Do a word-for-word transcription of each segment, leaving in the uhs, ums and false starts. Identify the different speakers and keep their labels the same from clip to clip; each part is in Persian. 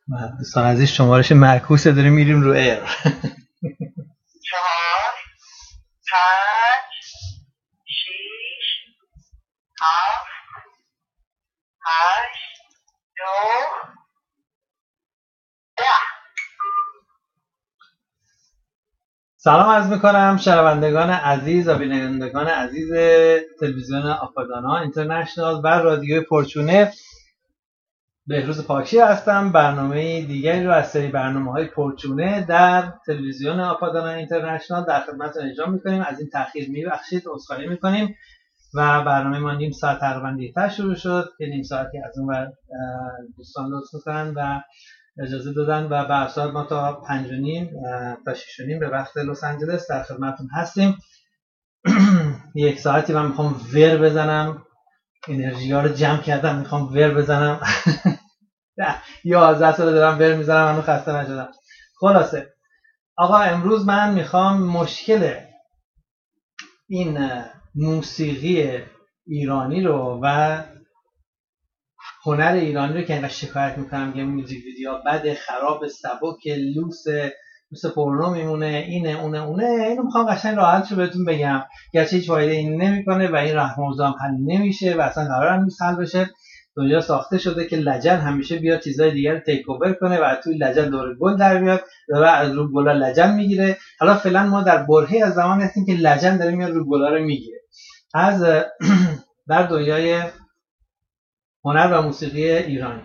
Speaker 1: دوستان عزیز شمارش معکوسه داریم میریم رو ایر.
Speaker 2: چهار پنج شیش هفت هشت نه ده.
Speaker 1: سلام عرض میکنم شنوندگان عزیز و بینندگان عزیز تلویزیون آپادانا اینترنشنال و رادیو پرچونه. بهروز پاکشی هستم. برنامه دیگری رو از سری برنامه‌های پرچونه در تلویزیون آپادانا اینترنشنال در خدمتتون اجرا می‌کنیم. از این تأخیر می‌بخشید، عذرخواهی می‌کنیم و برنامه ما نیم ساعت تقریبا دیرتر شروع شد که نیم ساعتی از اون ور دوستان لطف می‌کنن و اجازه دادن و به اصل ما تا پنج و نیم تا شش و نیم به وقت لس آنجلس در خدمتتون هستیم. یک ساعتی من میخوام ور بزنم، انرژی ها رو جمع کردم، میخوام ور بزنم. یازده سال دارم ور میزنم، هنوز خسته نشدم. خلاصه آقا امروز من میخوام مشکل این موسیقی ایرانی رو و هنر ایرانی رو که اینقدر شکایت میکنم که موزیک ویدیو بده، خراب، سبک، لوس، مثل پورنو میمونه، اینه اونه اونه اینو میخوام قشنگ راحت رو بهتون بگم، گرچه هیچ فایده این نمیکنه و این راه موضوع هم حل نمیشه و اصلا قرار هم نیست حل بشه. دنیا ساخته شده که لجن همیشه بیاد چیزای دیگر رو تیک اوور کنه و توی لجن دور گل در بیاد و از رو گلا لجن میگیره. حالا فعلا ما در برهه‌ای از زمان هستیم که لجن داره میاد رو گلا رو میگیره. از در دنیای هنر و موسیقی ایرانی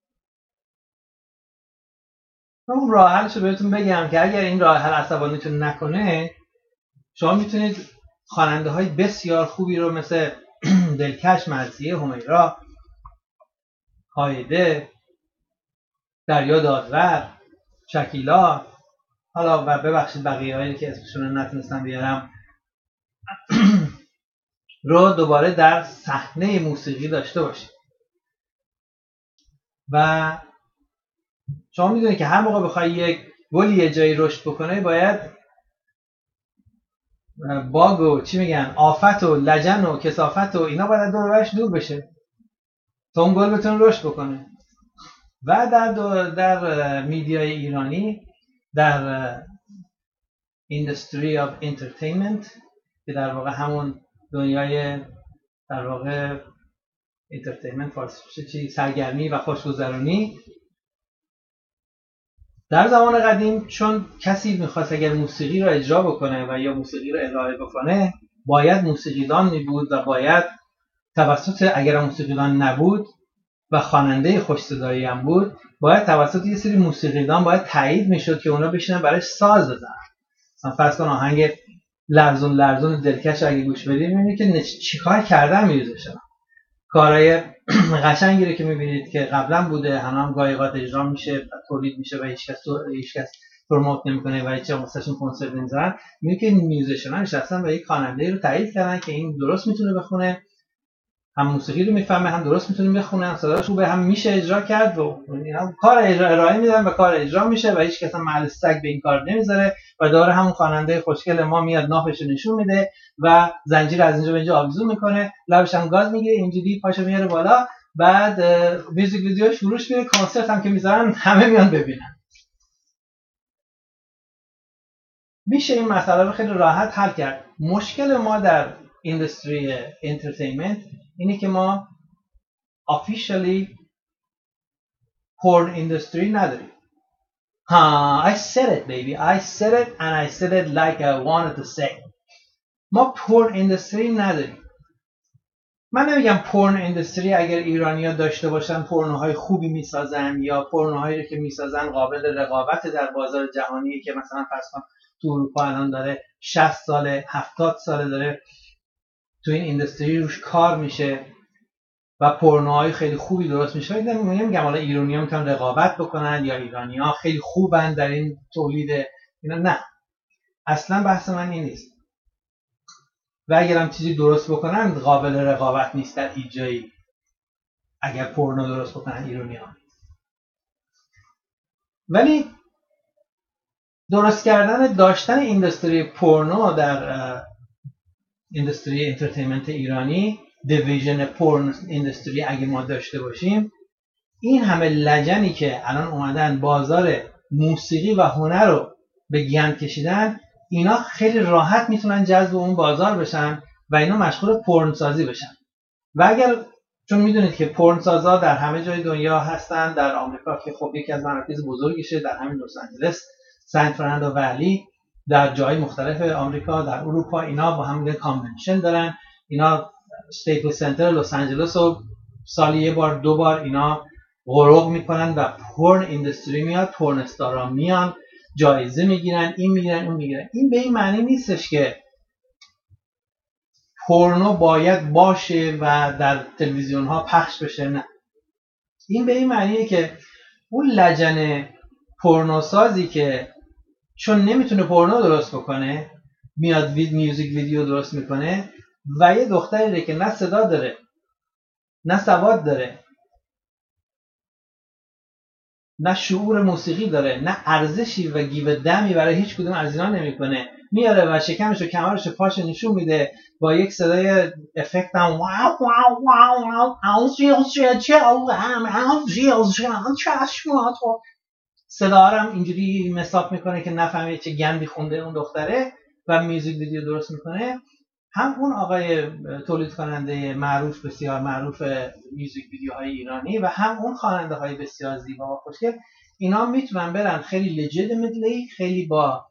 Speaker 1: من راه حلش رو بهتون بگم که اگر این راه حل عصبانیتون نکنه، شما میتونید خواننده های بسیار خوبی رو مثل دلکش، مرثیه، همیرا، هایده، دریا دادور، شکیلا، حالا و ببخشید بقیه هایی که اسمشون رو نتونستم بیارم رو دوباره در صحنه موسیقی داشته باشید. و شما میدونید که هر موقع بخوای یک گلی یه جایی رشد بکنه باید باگ و چی میگن آفت و لجن و کثافت و اینا باید دور برش دور بشه تا اون گل بتونه رشد بکنه. و در در میدیای ایرانی، در industry of entertainment که در واقع همون دنیای در واقع entertainment فارسی چی سرگرمی و خوشگذرانی، در زمان قدیم چون کسی میخواست اگر موسیقی رو اجرا بکنه و یا موسیقی رو ارائه بکنه باید موسیقیدان می بود و باید توسط اگر موسیقیدان نبود و خواننده خوش صدایی هم بود باید توسط یه سری موسیقیدان باید تایید میشد که اونا بشینن برای ساز بزنن. مثلا فرض کن آهنگ لرزون لرزون دلکش اگه گوش بدید میبینید که چیکار کردن میوزیشن. کارهای قشنگی رو که میبینید که قبلا بوده هم هم گایقات اجرا میشه و تولید میشه و هیچ کس هیچ کس پروموت نمیکنه و هیچ واسهشون کنسرت نمیذارن. میگه که میوزیشن‌ها نشستن و یک خواننده رو تایید کردن که این درست میتونه بخونه، هم موسیقی رو میفهمه، هم درست میتونه بخونه، هم صداش خوبه، هم میشه اجرا کرد و اینا کار اجرا ارائه میدن و کار اجرا میشه و هیچ کس هم محل سگ به این کار نمیذاره و داره همون خواننده خوشگل ما میاد نافش نشون میده و زنجیر از اینجا به اینجا آویزون میکنه، لبش هم گاز میگیره، اینجوری پاشو میاره بالا، بعد میوزیک ویدیوش فروش میره، کنسرت هم که میذارن همه میان ببینن. میشه این مسئله رو خیلی راحت حل کرد. مشکل ما در اینداستری انترتینمنت اینه که ما officially porn industry نداریم. ها I said it baby I said it and I said it like I wanted to say. ما porn industry نداریم. من نمیگم porn industry اگر ایرانی‌ها داشته باشن پورنوهای خوبی میسازن یا پورنوهایی رو که میسازن قابل رقابت در بازار جهانی که مثلا فرض کن تو اروپا الان داره شصت ساله هفتاد ساله داره تو این اینداستری روش کار میشه و پورنوهای خیلی خوبی درست میشه. نمیگم حالا ایرانی‌ها میتونن رقابت بکنن یا ایرانی‌ها خیلی خوبن در این تولید اینا، نه اصلا بحث من این نیست. و اگر هم چیزی درست بکنن قابل رقابت نیست در هیچ جایی اگر پورنو درست بکنن ایرانی‌ها. ولی درست کردن داشتن اینداستری پورنو در اینداستری انترتینمنت ایرانی، دیویژن پورن اینداستری اگه ما داشته باشیم، این همه لجنی که الان اومدن بازار موسیقی و هنر رو به گند کشیدن، اینا خیلی راحت میتونن جذب اون بازار بشن و اینا مشغول پورن سازی بشن. و اگر چون میدونید که پورن سازا در همه جای دنیا هستن، در آمریکا که خب یکی از مراکز بزرگیشه، در همین لس آنجلس، سن فرناندو ولی، در جای مختلف آمریکا، در اروپا، اینا با هم کانونشن دارن. اینا استیپل سنتر لس آنجلس رو سالی یه بار دو بار اینا غرق میکنن و پورن اینداستری میاد، پورن استارا میان جایزه میگیرن، این میگیرن اون میگیرن. این به این معنی نیستش که پورنو باید باشه و در تلویزیون ها پخش بشه، نه. این به این معنیه که اون لجن پورنوسازی که چون نمیتونه پورنو درست بکنه میاد وید میوزیک ویدیو درست میکنه و یه دختری که نه صدا داره نه سواد داره نه شعور موسیقی داره نه ارزشی و گیو دمی برای هیچ کدوم از اینا نمیکنه، میاره و شکمش و کمرش و پاش نشون میده با یک صدای افکت هم واو واو واو واو آوزیل چلو هم آوزیل چشمات و صدا هم اینجوری مساپ میکنه که نفهمه چه گندی خونده اون دختره و میوزیک ویدیو درست میکنه. هم اون آقای تولید کننده معروف، بسیار معروف میوزیک ویدیوهای ایرانی و هم اون خواننده های بسیار زیبا و خوشگل، اینا میتونن برن خیلی لجیتیمتلی، خیلی با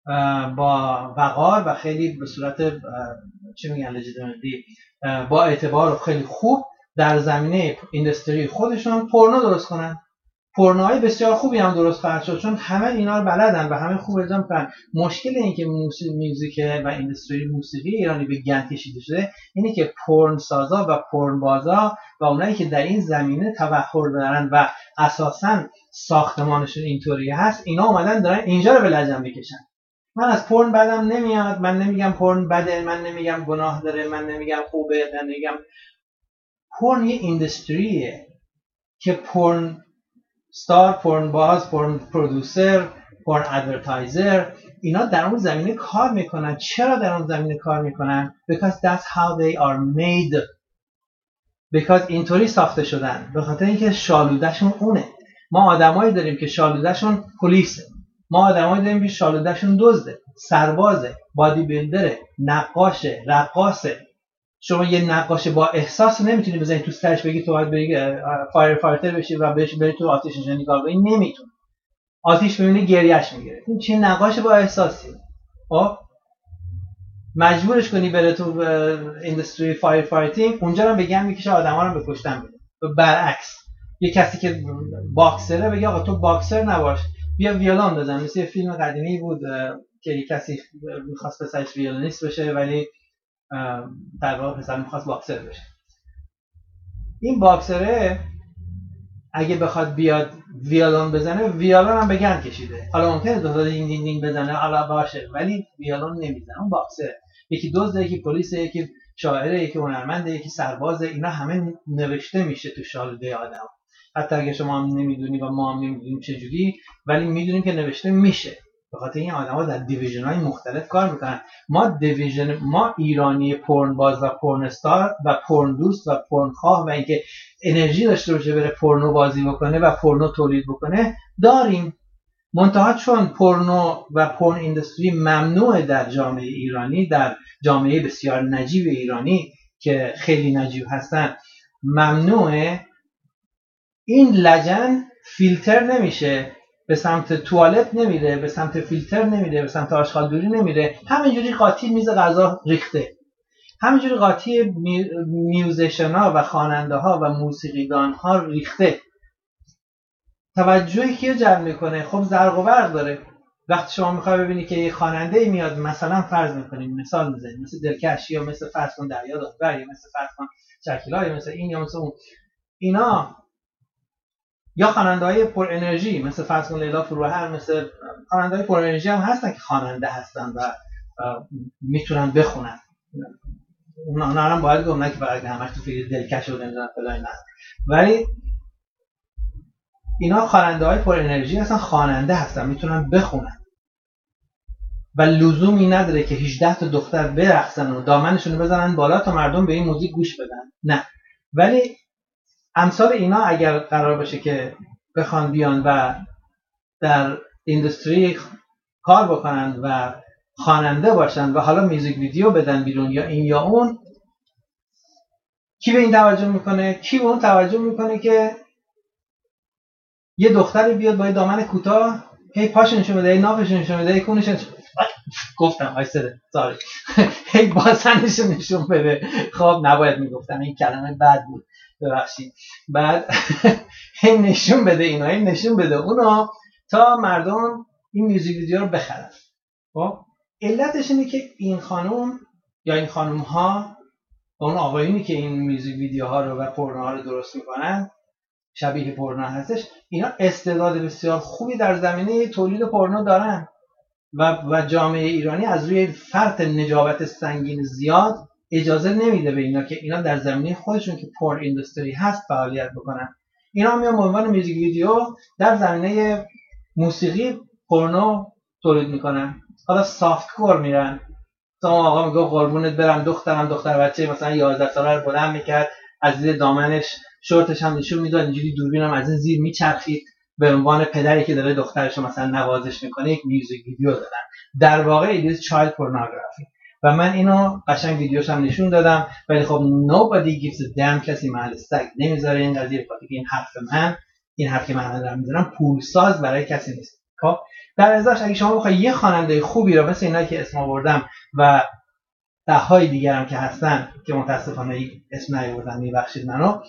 Speaker 1: با وقار و خیلی به صورت چی میگن لجیتیمتلی با اعتبار و خیلی خوب در زمینه اینداستری خودشون پورنو درست کنن. پورنوهای بسیار خوبی هم درست خواهد شد چون همه اینا رو بلدن و همه خوب اجرا میکنن. مشکل این که موسیقی و اینداستری موسیقی ایرانی به گند کشیده شده اینه که پورن سازا و پورن بازا و اونایی که در این زمینه تبحر دارن و اساساً ساختمانشون اینطوری هست، اینا اومدن دارن اینجا رو به لجن بکشن. من از پورن بدم نمیاد، من نمیگم پورن بده، من نمیگم گناه داره، من نمیگم خوبه، من نمیگم. پورن یه اینداستریه که پورن ستار، پورن باز، پورن پرودوسر، پورن ادورتایزر، اینا در اون زمینه کار میکنن. چرا در اون زمینه کار میکنن؟ Because that's how they are made. Because اینطوری ساخته شدن. به خاطر اینکه شالودهشون اونه. ما آدمایی داریم که شالودهشون پلیسه. ما آدمایی داریم که شالودهشون دزده، سربازه، بادی بیلدره، نقاشه، رقاصه. شما یه نقاش با احساس نمیتونی بزنی تو سرش بگی تو باید بری فایر فایتر بشی و بهش بری تو آتش نشانی نگاه کنی، نمیتونه. آتش ببینی گریهش میگیره. این چه نقاش با احساسی؟ خب مجبورش کنی بره تو اینداستری فایر فایتینگ، اونجا هم بگم میکشه آدما رو به کشتن میده. و برعکس یه کسی که باکسره بگه آقا تو باکسر نباش، بیا ویولون بزن. مثل فیلم قدیمی بود که یه کسی می‌خواست پسرش ویولونیست بشه ولی در واقع پسر می‌خواست باکسر بشه. این باکسره اگه بخواد بیاد ویولون بزنه، ویولون هم به گند کشیده. حالا ممکنه دو تا دین دین دین بزنه، حالا باشه، ولی ویولون نمیزنه. اون باکسره. یکی دزده، یکی پلیسه، یکی شاعره، یکی هنرمنده، یکی سربازه. اینا همه نوشته میشه تو شالوده آدم. حتی اگه شما هم نمیدونی و ما هم نمیدونیم چجوری، ولی میدونیم که نوشته میشه. به خاطر این آدم‌ها در دیویژن‌های مختلف کار میکنن. ما دیویژن ما ایرانی پورن باز و پورن استار و پورن دوست و پورن خواه و اینکه انرژی داشته باشه بره پورنو بازی بکنه و پورنو تولید بکنه داریم. منتها چون پورنو و پورن اینداستری ممنوعه در جامعه ایرانی، در جامعه بسیار نجیب ایرانی که خیلی نجیب هستن ممنوعه، این لجن فیلتر نمیشه، به سمت توالت نمیره، به سمت فیلتر نمیره، به سمت آشغالدوری نمیره، همینجوری قاطی میز غذا ریخته. همینجوری قاطی می... میوزیشن ها و خواننده ها و موسیقیدان ها ریخته. توجهی که جلب میکنه خب زرق و برق داره. وقتی شما میخوای ببینی که یه خواننده میاد، مثلا فرض میکنیم مثال میزنیم مثل دلکش یا مثل فرض کن دریا دادور یا مثل فرض کن شکیلا یا مثل این یا مثل اون، اینا یا خواننده‌های پر انرژی مثل فرض کن لیلا فروهر، مثل خواننده‌های پر انرژی هم هستن که خواننده هستن و میتونن بخونن. اونا هم باید گفتن که فقط همش تو فکر دلکش و نمیدونم فلان نه، ولی اینا خواننده‌های پر انرژی هستن، خواننده هستن، میتونن بخونن و لزومی نداره که هجده تا دختر برقصن و دامنشون رو بزنن بالا تا مردم به این موزیک گوش بدن. نه، ولی امثال اینا اگر قرار باشه که بخوان بیان و در اینداستری کار بکنن و خواننده باشن و حالا میوزیک ویدیو بدن بیرون یا این یا اون، کی به این توجه میکنه؟ کی به اون توجه میکنه که یه دختری بیاد با یه دامن کوتاه هی پاش نشون بده، هی نافش نشون بده، هی کونش گفتم آیسته ساری هی باسنش نشون بده. خب نباید میگفتم، این کلمه بد بود، ببخشید. بعد هی نشون بده اینا، هی نشون بده اونا تا مردم این میوزیک ویدیو رو بخرن. خب علتش اینه که این خانم یا این خانم ها و اون آقایونی که این میوزیک ویدیوها رو و پورنوها رو درست میکنن، شبیه پورنو هستش، اینا استعداد بسیار خوبی در زمینه تولید پورنو دارن و و جامعه ایرانی از روی فرط نجابت سنگین زیاد اجازه نمیده به اینا که اینا در زمینه خودشون که پورن اینداستری هست فعالیت بکنن. اینا میان به عنوان میوزیک ویدیو در زمینه موسیقی پورنو تولید میکنن. حالا سافت کور میرن، مثلا آقا میگه قربونت برم دخترم، دختر بچه مثلا یازده ساله رو بلند میکرد، از زیر دامنش شورتش هم نشون میداد، اینجوری دوربینم از این زیر میچرخید، به عنوان پدری که داره دخترش رو مثلا نوازش میکنه یک میوزیک ویدیو دادن. در واقع ایدیز چایلد پورنوگرافی و من اینو قشنگ ویدیوش هم نشون دادم. ولی خب nobody gives a damn، کسی محل سگ نمیذاره این قضیه، خاطر که این حرف من این حرفی که من دارم میزنم پولساز برای کسی نیست. خب در ازاش اگه شما بخوای یه خواننده خوبی رو مثل اینایی که اسم آوردم و ده های دیگر هم که هستن که متاسفانه اسم نیاوردن، میبخشید منو،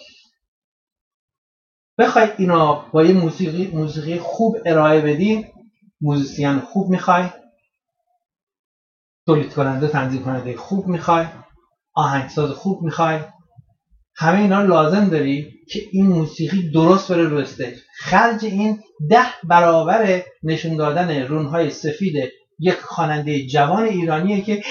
Speaker 1: بخوای اینو با یه موسیقی موسیقی خوب ارائه بدی، موزیسین خوب میخوای، تولید کننده تنظیم کننده خوب میخوای، آهنگساز خوب میخوای، همه اینا رو لازم داری که این موسیقی درست بره رو استیج. خرج این ده برابر نشون دادن رونهای سفید یک خواننده جوان ایرانیه که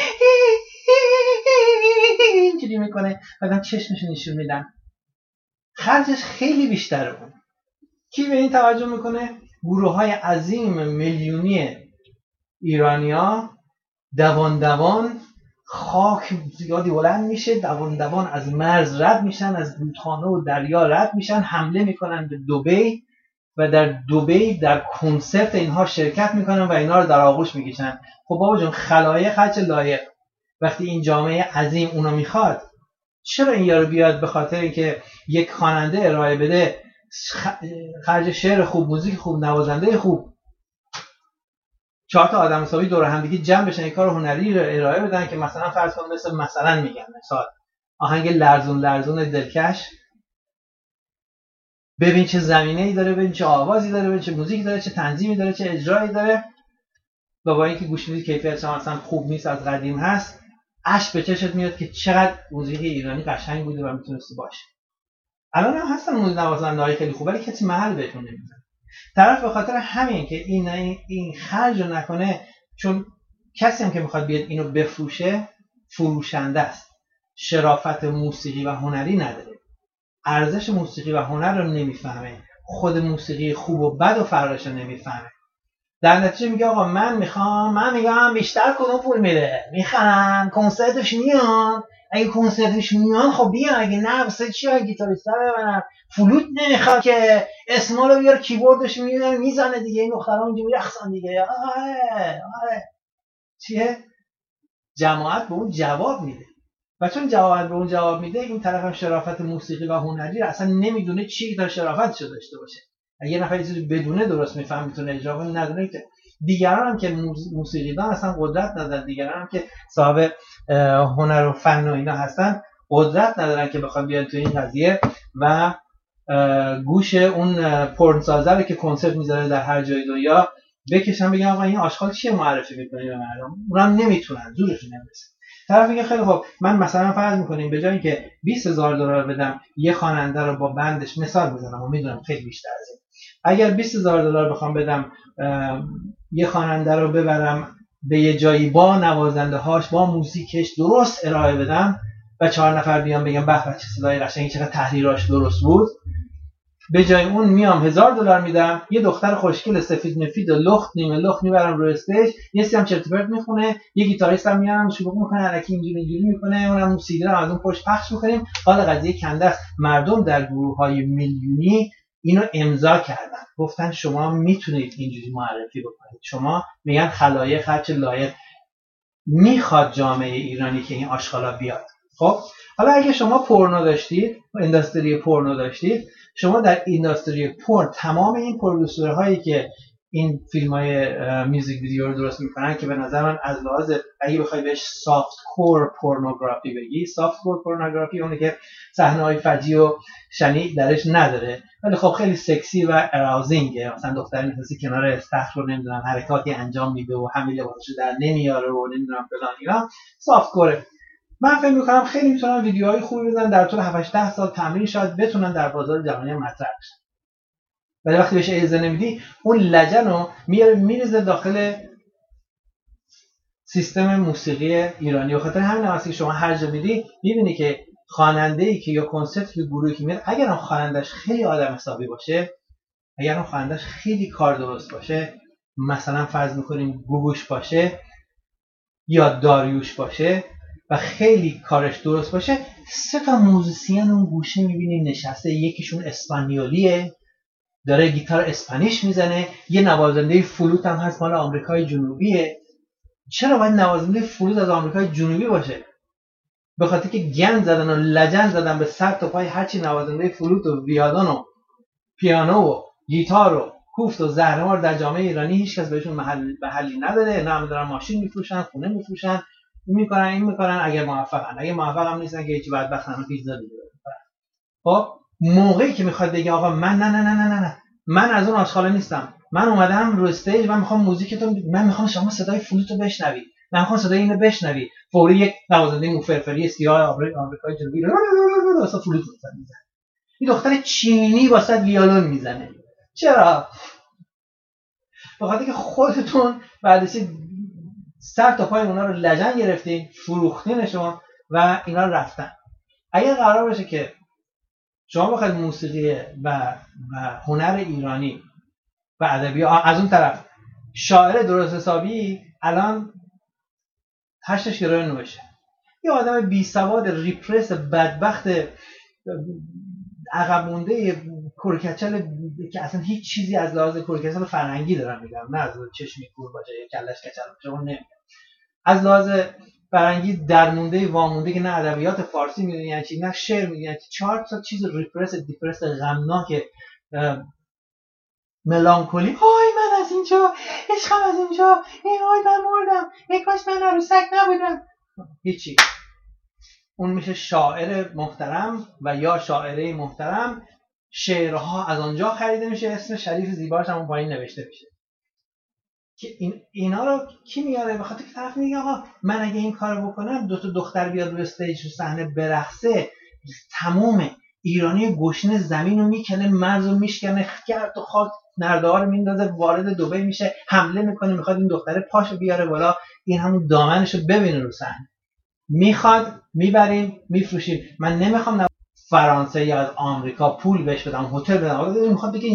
Speaker 1: اینجوری میکنه بعدم چشمش نشون میدن. خرجش خیلی بیشتره. اون کی به این توجه میکنه؟ گروه های عظیم میلیونی ایرانیا دوان دوان خاک زیادی بلند میشه، دوان دوان از مرز رد میشن، از رودخانه و دریا رد میشن، حمله میکنن به دبی و در دبی در کنسرت اینها شرکت میکنن و اینا رو در آغوش میکشن. خب بابا جون، خلایق خرج لایق. وقتی این جامعه عظیم اونو میخواد، چرا این یارو بیاد به خاطر اینکه یک خواننده ارائه بده خرج شعر خوب، موزیک خوب، نوازنده خوب، چهار تا آدم حسابی دور هم دیگه جمع بشن یک کار هنری رو ارائه بدن که مثلا فرض کن مثل مثلا میگم مثال آهنگ لرزون لرزون دلکش، ببین چه زمینه‌ای داره، ببین چه آوازی داره، ببین چه موزیکی داره، چه تنظیمی داره، چه اجرایی داره، و با اینکه گوش میدی کیفیتش مثلا خوب نیست، از قدیم هست، اشک به چشت میاد که چقدر موزیک ایرانی قشنگ بوده و میتونسته باشه. الان هم هستن موزیک نوازنده‌های خیلی خوب ولی کسی محل بهشون نمیزنه. طرف به خاطر همین که این این خرج رو نکنه، چون کسی هم که میخواد بیاد اینو بفروشه فروشنده است، شرافت موسیقی و هنری نداره، ارزش موسیقی و هنر رو نمیفهمه، خود موسیقی خوب و بد و فرقش رو نمیفهمه. در نتیجه میگه آقا من میخوام، من میگم بیشتر کدوم پول میده، میخرن کنسرتش میان، اگه کنسرتش میان خب بیان، اگه نه واسه چی های گیتاریستا ببرن، فلوت نمیخواد که اسمالو بیار کیبوردش میونه میزنه دیگه، این دخترا اینجوری رقصن دیگه. آره آره چیه؟ جماعت به اون جواب میده و چون جماعت به اون جواب میده، این طرف هم شرافت موسیقی و هنری رو اصلا نمیدونه چی تا شرافتشو داشته باشه. اگه یه نفر چیزی بدونه درست میفهمه میتونه اجرا کنه، ندونه که دیگران هم که موسیقیدان اصلا قدرت ندارن، دیگران هم که صاحب هنر و فن و اینا هستن قدرت ندارن که بخوام بیان تو این قضیه و گوش اون پورن سازه که کنسرت میذاره در هر جای دنیا بکشن بگن آقا این آشغال چیه معرفی میکنی به مردم. اونم نمیتونن، زورشون نمیرسه. طرف میگه خیلی خب من مثلا فرض میکنیم به جای اینکه بیست هزار دلار بدم یه خواننده رو با بندش، مثال میزنم و میدونم خیلی بیشتر از این، اگر بیست هزار دلار بخوام بدم یه خواننده رو ببرم به یه جایی با نوازنده هاش با موزیکش درست ارائه بدم و چهار نفر بیان بگم به به چه صدای قشنگی، چقدر تحریراش درست بود، به جای اون میام هزار دلار میدم، یه دختر خوشگل سفید مفید و لخت نیمه لخت میبرم روی استیج، یه سری هم چرت و پرت میخونه، یه گیتاریست هم میارم شروع میکنه الکی اینجوری اینجوری میکنه، اونم سیدی رو از اون پشت پخش میکنیم. حالا قضیه کنده است. مردم در گروه‌های میلیونی اینو امضا کردن، گفتن شما میتونید اینجوری معرفی بکنید. شما میگن خلایق هرچه لایق. میخواد جامعه ایرانی که این آشغالا بیاد. خب حالا اگه شما پورنو داشتید، انداستری پورنو داشتید، شما در انداستری پورن تمام این پرودوسرهایی که این فیلم‌های میوزیک ویدیو رو درست میکنن که به نظر من از لحاظ اگه بخوای بهش سافت کور پورنوگرافی بگی، سافت کور پورنوگرافی اونه که صحنه‌های فجیع و شنیع درش نداره ولی خب خیلی سکسی و اراوزینگه. مثلا دختری میتونستی کنار استخر رو نمیدونم حرکاتی انجام میده و همه لباسشو در نمیاره و نمیدونم فلان اینا، سافت کوره. من فکر میکنم خیلی میتونن ویدیوهای خوبی بزنن در طول هفت ده سال تمرین شاید بتونن در بازار جهانی مطرح بشن. ولی وقتی بهش اجازه نمیدی اون لجنو میاره میریزه داخل سیستم موسیقی ایرانی. به خاطر همین وقتی شما هر جا میدی میبینی که خواننده‌ای که یا کنسرت یا گروهی که میاد، اگر اون خواننده‌اش خیلی آدم حسابی باشه، اگر اون خواننده‌اش خیلی کار درست باشه، مثلا فرض میکنیم گوگوش باشه یا داریوش باشه و خیلی کارش درست باشه، سه تا موزیسین اون گوشه میبینی نشسته، یکیشون اسپانیولیه داره گیتار اسپانیش میزنه، یه نوازنده فلوت هم هست مال آمریکای جنوبیه. چرا باید نوازنده فلوت از آمریکای جنوبی باشه؟ به خاطر که گند زدن و لجن زدن به سر تا پای هرچی نوازنده فلوت و ویادون و پیانو و گیتار و کوفت و زهرمار در جامعه ایرانی هیچ کس بهشون محل محلی نداره. نه هم دارن ماشین میفروشن، خونه میفروشن، میکنن این میکنن. اگر موفقن، اگه موفق هم نیستن که هیچ بدبختن پیزا دیگه بخورن. خب موقعی که میخواد بگه آقا من نه نه نه نه نه نه من از اون آشغالا نیستم، من اومدم رو استیج، من میخوام موزیکتون، من میخوام شما صدای فلوت رو بشنوید، من میخوام صدای اینو بشنوید، فوری یک نوازنده موفرفری سیاه آمریکای جنوبی واسه فلوت میزنه، این دختر چینی واسه ویولون میزنه. چرا؟ به خاطر که خودتون بعدش سر تا پای اونا رو لجن گرفتین، فروختینشون و اینا رفتن. اگر قرار باشه که شما بخواید موسیقی و و هنر ایرانی و ادبی از اون طرف شاعر درست حسابی الان هشتش گرای نوشه، یه آدم بی سواد ریپرس بدبخت عقب مونده کرکچل که اصلا هیچ چیزی از لحاظ کرکچل فرهنگی دارم میگم، نه از چشمی کور باشه یا کلش کچل باشه، اون نمیگم، از لحاظ فرهنگی درمونده وامونده که نه ادبیات فارسی میدونی یعنی چی، نه شعر میدونی یعنی چهار تا چیز ریپرس دیپرس غمناک ملانکولی، آی من از اینجا، عشقم از اینجا، ای آی من مردم، ای کاش من عروسک نبودم، هیچی. اون میشه شاعر محترم و یا شاعره محترم، شعرها از آنجا خریده میشه، اسم شریف زیباش هم اون پایین نوشته میشه. که این اینا رو کی میاره؟ به خاطر که طرف میگه آقا من اگه این کارو بکنم دو تا دختر بیاد روی استیج رو صحنه برقصه، تمام ایرانی گشنه زمین رو میکنه، مرز رو میشکنه، گرد و خاک نرده ها رو میندازه، وارد دبی میشه، حمله میکنه، میخواد این دختر پاشو بیاره بالا، این همون دامنشو ببینه رو صحنه، میخواد میبریم میفروشیم. من نمیخوام فرانسه یا از آمریکا پول بهش بدم، هتل بدم، میخواد بگه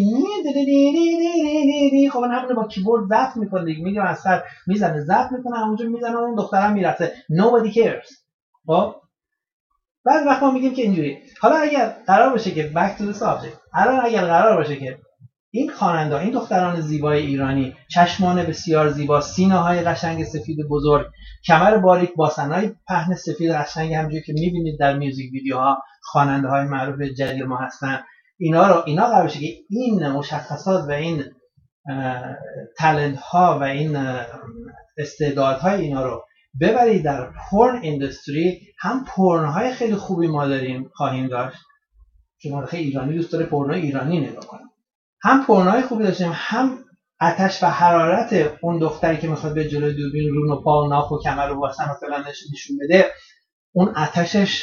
Speaker 1: خب من همون با کیبورد ضبط میکنه دیگه، میگه از سر میزنه ضبط میکنه همونجا میزنه اون دخترم میرسه، nobody cares. خب بعد وقت ما میگیم که اینجوری. حالا اگر قرار باشه که back to the subject، الان اگر قرار باشه که این خواننده، این دختران زیبای ایرانی، چشمان بسیار زیبا، سینه های قشنگ سفید بزرگ، کمر باریک، باسنای پهن سفید قشنگ، همونجوری که میبینید در میوزیک ویدیوها خواننده های معروف جدید ما هستن، اینا رو اینا قرار باشه که این مشخصات و این تالنت ها و این استعدادهای اینا رو ببرید در پورن اندستری. هم پورن های خیلی خوبی ما داریم خواهیم داشت، شما خیلی ایرانی دوست داره پورن ایرانی نگاه کنه، هم پورنای خوبی داشتیم، هم آتش و حرارت اون دختری که میخواد به جلوی دوربین رون و پا و ناف و کمر و واسن و فلان نشون بده، اون آتشش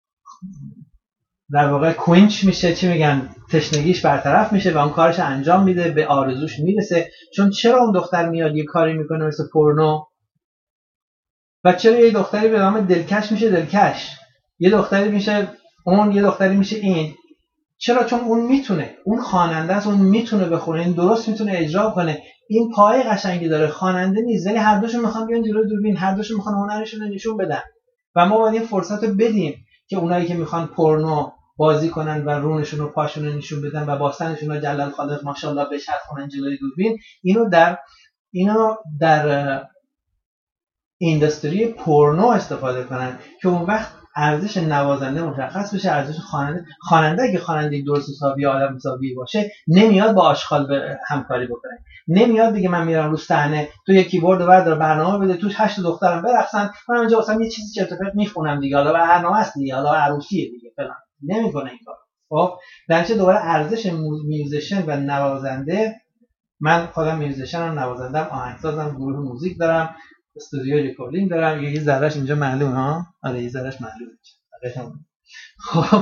Speaker 1: در واقع کوینچ میشه، چی میگن، تشنگیش برطرف میشه و اون کارش انجام میده، به آرزوش میرسه. چون چرا اون دختر میاد یه کاری میکنه مثل پورنو و چرا یه دختری به نام دلکش میشه دلکش، یه دختری میشه اون، یه دختری میشه این. چرا؟ چون اون میتونه، اون خواننده است، اون میتونه بخونه، این درست میتونه اجرا کنه، این پای قشنگی داره، خواننده نیست ولی هر دوشون میخوان بیان جلوی دوربین، هر دوشون میخوان هنرشون رو نشون بدن و ما باید این فرصت رو بدیم که اونایی که میخوان پورنو بازی کنن و رونشون و پاشون رو نشون بدن و باستنشون رو جلال خالق ماشاءالله بچرخونن جلوی دوربین، اینو در اینو در اینداستری پورنو استفاده کنن که اون وقت ارزش نوازنده مشخص بشه، ارزش خواننده خواننده اگه خواننده درست حسابی آدم حسابی باشه نمیاد با آشغال به همکاری بکنه، نمیاد بگه من میرم رو صحنه تو یه کیبورد بردار برنامه بده توش هشت دخترم برقصن من اونجا واسم یه چیزی چرت و پرت میخونم دیگه، حالا برنامه است دیگه، حالا عروسیه دیگه فلان، نمیکنه این کار. خب در نتیجه دوباره ارزش میوزیشن و نوازنده، من خودم میوزیشنم، نوازندم، آهنگسازم، گروه موزیک دارم، استودیو ریکوردینگ دارم، یه ذرهش اینجا معلومه ها، آره یه ذرهش معلومه. خب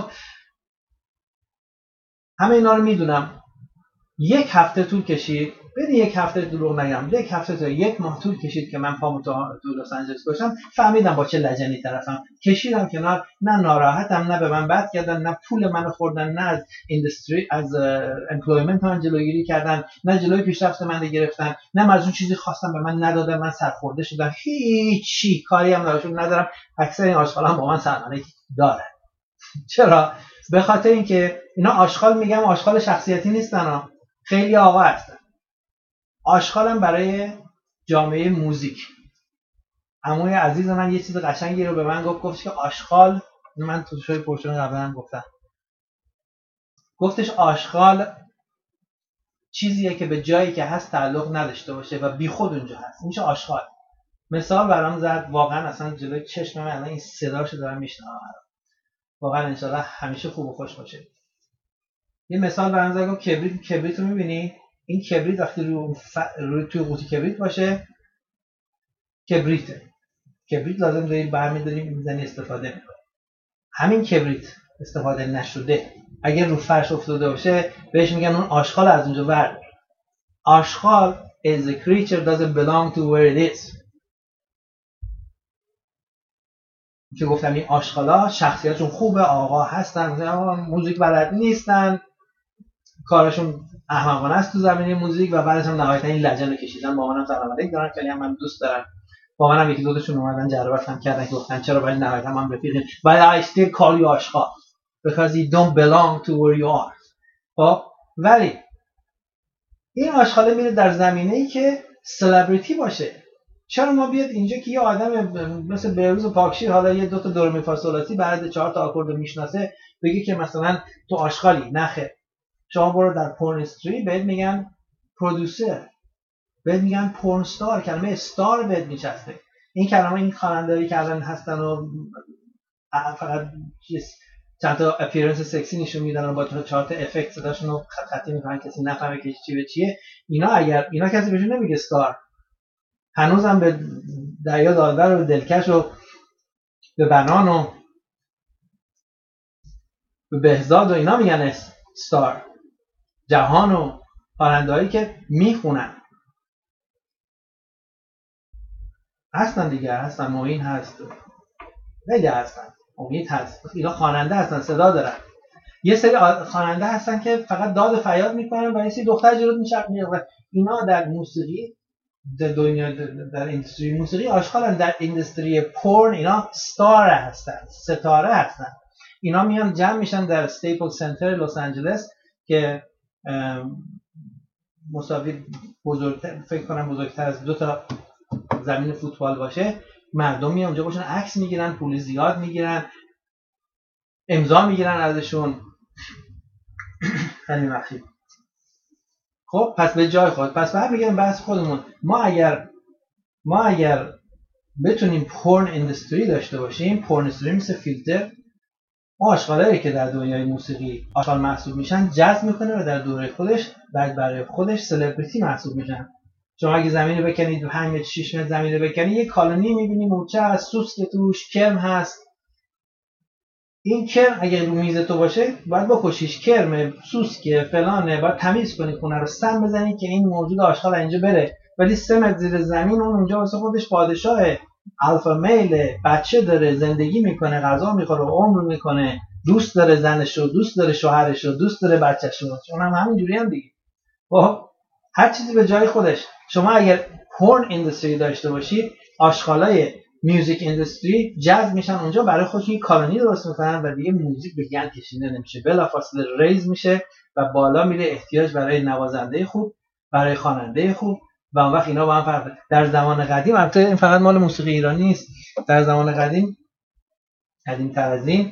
Speaker 1: همه اینا رو میدونم. یک هفته طول کشید، ببین یک هفته دروغ نگم، یک هفته تا یک ماه طول کشید که من پامو تو لس آنجلس گذاشتم، فهمیدم با چه لجنی طرفم، کشیدم کنار، نه ناراحتم، نه به من بد کردن، نه پول منو خوردن، نه از اینداستری از امپلویمنت من جلوگیری کردن، نه جلوی پیشرفت من گرفتن، نه از اون چیزی خواستم به من ندادن، من سرخورده شدم، هیچی کاری هم نداشتم ندارم. اکثر این آشغالا هم با من سرمایه داره. چرا؟ به خاطر اینکه اینا آشغال، میگم آشغال شخصیتی نیستن، خیلی آقا هستن. آشغالم برای جامعه موزیک. عموی عزیز من یه چیز قشنگی رو به من گفت، گفت که آشغال، من تو شوی پرشون قبلا هم گفتم، گفتش آشغال چیزیه که به جایی که هست تعلق نداشته باشه و بی خود اونجا هست، میشه آشغال. مثال برام زد، واقعا اصلا جلوی چشم من الان این صداشو دارم میشنوم، واقعا انشالله همیشه خوب و خوش باشه. یه مثال برام زد، گفت کبریت، کبریت رو میبینی؟ این کبریت وقتی رو ف... روی توی قوطی کبریت باشه کبریته، کبریت لازم داری برمی‌داری میزنی استفاده می‌کنی. همین کبریت استفاده نشده اگر رو فرش افتاده باشه بهش میگن اون آشغال از اونجا ورد. آشغال is a creature doesn't belong to where it is. که گفتم این آشغالا شخصیتشون خوبه، آقا هستن، موزیک بلد نیستن، کارشون احمقانه است تو زمینه موزیک و بعدش هم نهایتا این لجن رو کشیدن. با منم سلام علیک دارن، خیلی هم من دوست دارم، با منم یکی دو تاشون اومدن جربت هم کردن که گفتن چرا، ولی نهایتا هم رفیقیم، but I still call you آشغال because you don't belong to where you are. خب ولی این آشغاله میره در زمینه‌ای که سلبریتی باشه. چرا ما بیاد اینجا که یه آدم مثل بهروز و پاکشیر حالا یه دو تا دور می فا سول سی بعد چهار تا آکورد میشناسه بگه که مثلا تو آشغالی؟ نخه. شما برو در پورن استری بهت میگن پرودوسر، بهت میگن پورن استار، کلمه استار بهت میچسبه. این کلمه این خواننده‌ای که الان هستن و فقط چند تا اپیرنس سکسی نشون میدن و با چهار تا افکت صداشون رو خط خطی میکنن کسی نفهمه که چی به چیه. اینا اگر اینا کسی بهشون نمیگه استار. هنوزم به دریا دادور و دلکش و به بنان و به بهزاد و اینا میگن استار. جهان و خواننده‌هایی که میخونن هستن دیگه، هستن، معین هست، خیلی هستن، امید هست، اینا خواننده هستن، صدا دارن. یه سری خواننده هستن که فقط داد و فریاد میکنن و یه سری دختر جلوت میچرخن. اینا در موسیقی، در دنیا، در اندستری موسیقی آشغالن. در اندستری پورن اینا استار هستن، ستاره هستن. اینا میان جمع میشن در استیپل سنتر لس آنجلس که مساوی بزرگتر، فکر کنم بزرگتر از دو تا زمین فوتبال باشه. مردم میان اونجا باشن، عکس میگیرن، پول زیاد میگیرن، امضا میگیرن ازشون. خیلی مخفی. خب پس به جای خود، پس برمیگردیم بحث خودمون. ما اگر ما اگر بتونیم پورن اندستری داشته باشیم، پورن اندستری مثل فیلتر آشغالایی که در دنیای موسیقی آشغال محسوب میشن جذب میکنه و در دوره خودش بعد برای خودش سلبریتی محسوب میشن. شما اگه زمین رو بکنید، پنج متر شش متر زمین رو بکنید، یک کالونی میبینید مورچه هست، سوسک توش، کرم هست. این کرم اگه رو میز تو باشه باید بکشیش، کرم، سوسک، فلانه، باید تمیز کنی، خونه رو سم بزنی که این موجود آشغال اینجا بره. ولی سه متر زیر زمین اون اونجا واسه خودش پادشاه، الفا میل، بچه داره، زندگی میکنه، غذا میخوره، عمر میکنه، دوست داره زنشو، دوست داره شوهرشو، دوست داره بچه‌شو، چون هم همینجوری هم دیگه. خب هر چیزی به جای خودش. شما اگر پورن اینداستری داشته باشید، آشغالای میوزیک اینداستری جذب میشن اونجا، برای خودشون یک کالونی درست میکنن و دیگه موزیک به گند کشیده نمیشه، بلافاصله ریز میشه و بالا میره احتیاج برای نوازنده خوب، برای خواننده خوب، و اون وقت اینا با هم فرق. در زمان قدیم، البته این فقط مال موسیقی ایرانی نیست، در زمان قدیم قدیم تر از این،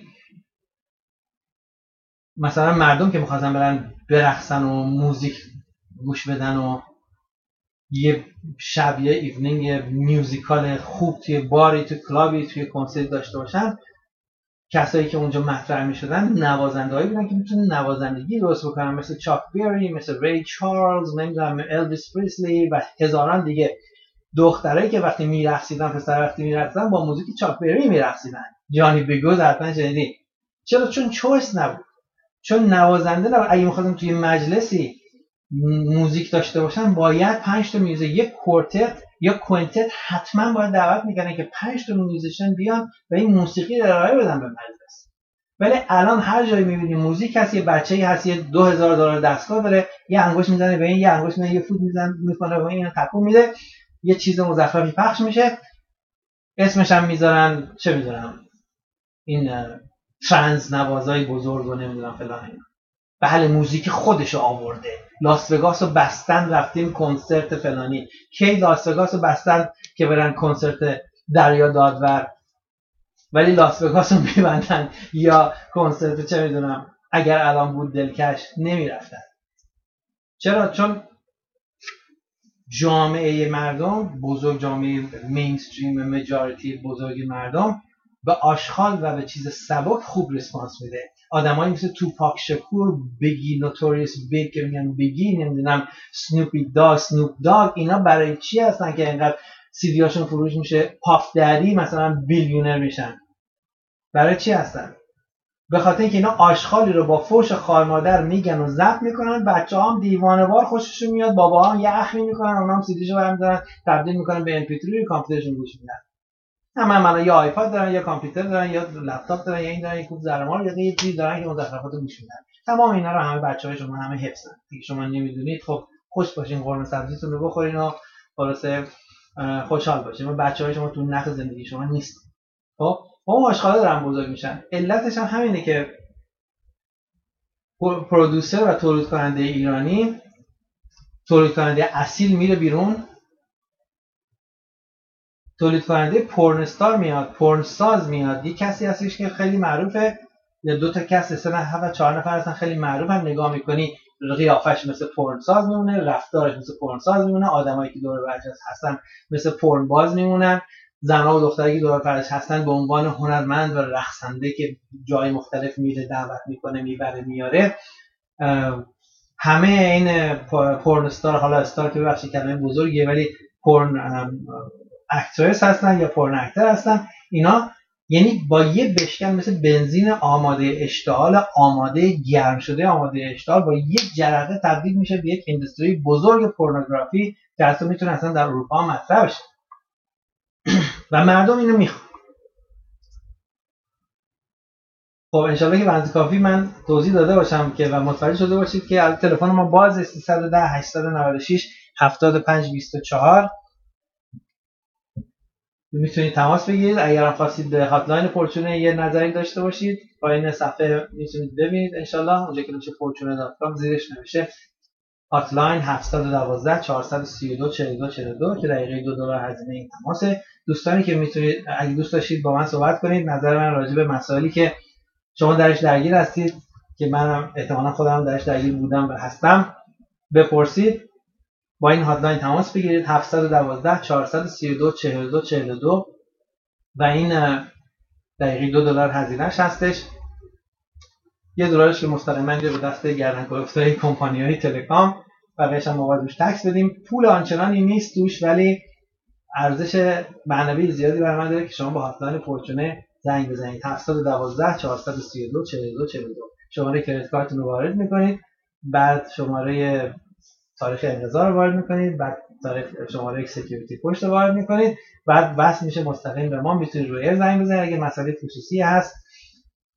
Speaker 1: مثلا مردم که می‌خواستن برن برقصن و موزیک گوش بدن و یه شب یه ایونینگ یه میوزیکال خوب توی باری، توی کلابی، توی کنسرت داشته باشن، کسایی که اونجا مطرح می‌شدن نوازنده‌هایی بودن که می‌تونن نوازندگی درست بکنن، مثل چاک بری، مثل ری چارلز، نمیدونم الویس پریسلی و هزاران دیگه. دخترایی که وقتی میرقصیدن، پسر وقتی میرقصیدن با موزیک چاک بری میرقصیدن. جانی بیگود حتما شنیدی. چرا؟ چون چویس نبود، چون نوازنده نبود. اگه می‌خواستن توی مجلسی موزیک داشته باشن، باید پنج تا میوزیک، یک کوارتت یا کوینتت حتما باید دعوت میکنن که پنج تا موزیشن بیان و این موسیقی رو ارائه بدن به مجلس. ولی الان هر جایی میبینی موزیک هست، یه بچه‌ای هست یه دو هزار دلار دستگاه داره، یه انگشت میزنه به این، یه انگشت میزنه، یه فوت میزنه میکنه به این، تکون میده، یه چیز مزخرفی پخش میشه، اسمش هم میذارن چه میذارن این ترنس نوازای بزرگ و نمیدونم فلان. بله موزیک خودشو آورده. لاس وگاس رو بستن رفتیم کنسرت فلانی. کی لاس وگاس رو بستن که برن کنسرت دریا دادور، ولی لاس وگاس رو میبندن یا کنسرت چه میدونم اگر الان بود دلکش نمیرفتن. چرا؟ چون جامعه مردم بزرگ، جامعه مینستریم مجاریتی بزرگ مردم به آشغال و به چیز سبک خوب ریسپانس میده. آدمایی مثل توپاک شکور، بیگی، نوتوریوس بیگ که میگن بیگی، نمیدونم سنوپی داگ، سنوپ داگ، اینا برای چی هستن که اینقدر سیدیاشون فروش میشه؟ پاف دری مثلا بیلیونر میشن. برای چی هستن؟ به خاطر اینکه اینا آشغالی رو با فوش خار مادر میگن و ضبط میکنن، بچه‌ها هم دیوانه‌وار خوششون میاد، باباها هم یه اخمی میکنن، اونها هم سیدیشو برمی‌دارن تبدیل میکنن به ام پی تری، کامپیوترشون گوش میدن. همه هم الان یا آیپاد دارن یا کامپیوتر دارن یا لپتاپ دارن یا این دارن، یک کوب زرمال یا یه چیزی دارن که مزخرفات گوش میدن. تمام اینا رو همه بچه‌های شما همه حفظن. دیگه شما نمیدونید، خب خوش باشین، قرمه سبزیتون رو بخورین و خلاصه خوشحال باشین. و بچه‌های شما تو نخ زندگی شما نیست. خب اون آشغالا دارن بزرگ میشن. علتش هم همینه که پرودوسر و تولید کننده ایرانی، تولید کننده اصیل میره بیرون، تولید کننده پورنستار میاد، پورنساز میاد، یک کسی هستش که خیلی معروفه یا دو تا کس، سه نفر و چهار نفر هستن خیلی معروفن، نگاه میکنی قیافش مثل پورنساز میمونه، رفتارش مثل پورنساز میمونه، آدمایی که دور و برش هستن مثل پورنباز میمونن، زنها و دخترایی که دور و برش هستن به عنوان هنرمند و رقصنده که جای مختلف میره دعوت میکنه میبره میاره. همه این پورنستار، حالا استار که ببخشید کلمه بزرگیه ولی پورن اکترس هستن یا پورن اکتر هستن، اینا یعنی با یه بشکن مثل بنزین آماده اشتعال، آماده گرم شده آماده اشتعال، با یه جرقه تبدیل میشه به یک اندستری بزرگ پورنوگرافی که اصلا میتونه اصلا در اروپا مطرح بشه و مردم اینو میخوان. خب انشالله که بنز کافی من توضیح داده باشم که و متوجه شده باشید که تلفن ما باز سیصد و ده هشتصد و نود و شش هفتاد و پنج بیست و چهار میتونید تماس بگیرید. اگر هم خواستید به هاتلاین فورچونه یه نظری داشته باشید پایین صفحه میتونید ببینید انشالله اونجا که نوشته فورچونه دات کام زیرش نوشته هاتلاین هفت یک دو چهار سه دو چهار دو چهار دو که دقیقه دو دلار هزینه این تماسه. دوستانی که میتونید اگه دوست داشتید با من صحبت کنید، نظر من راجع به مسائلی که شما درش درگیر هستید که منم احتمالاً خودم درش درگیر بودم و هستم بپرسید، با این هاتلاین تماس بگیرید هفت یک دو چهار سه دو چهار دو چهار دو و این دقیقه دو دلار هزینه‌اش هستش. یه دلارش که مستقیما میره به دست گردن کلفتای کمپانی‌های تلکام و بهش هم باید روش تکس بدیم. پول آنچنانی نیست توش ولی ارزش معنوی زیادی برای من داره که شما با هاتلاین فورچونه زنگ بزنید هفت یک دو چهار سه دو چهار دو چهار دو، شماره کریدیت کارتتون رو وارد می‌کنید، بعد شماره تاریخ انقضا رو وارد می‌کنید، بعد تاریخ شماره سکیوریتی پشت رو وارد می‌کنید، بعد وصل میشه مستقیم به ما. میتونید روی زنگ بزنید اگه مسئله خصوصی هست،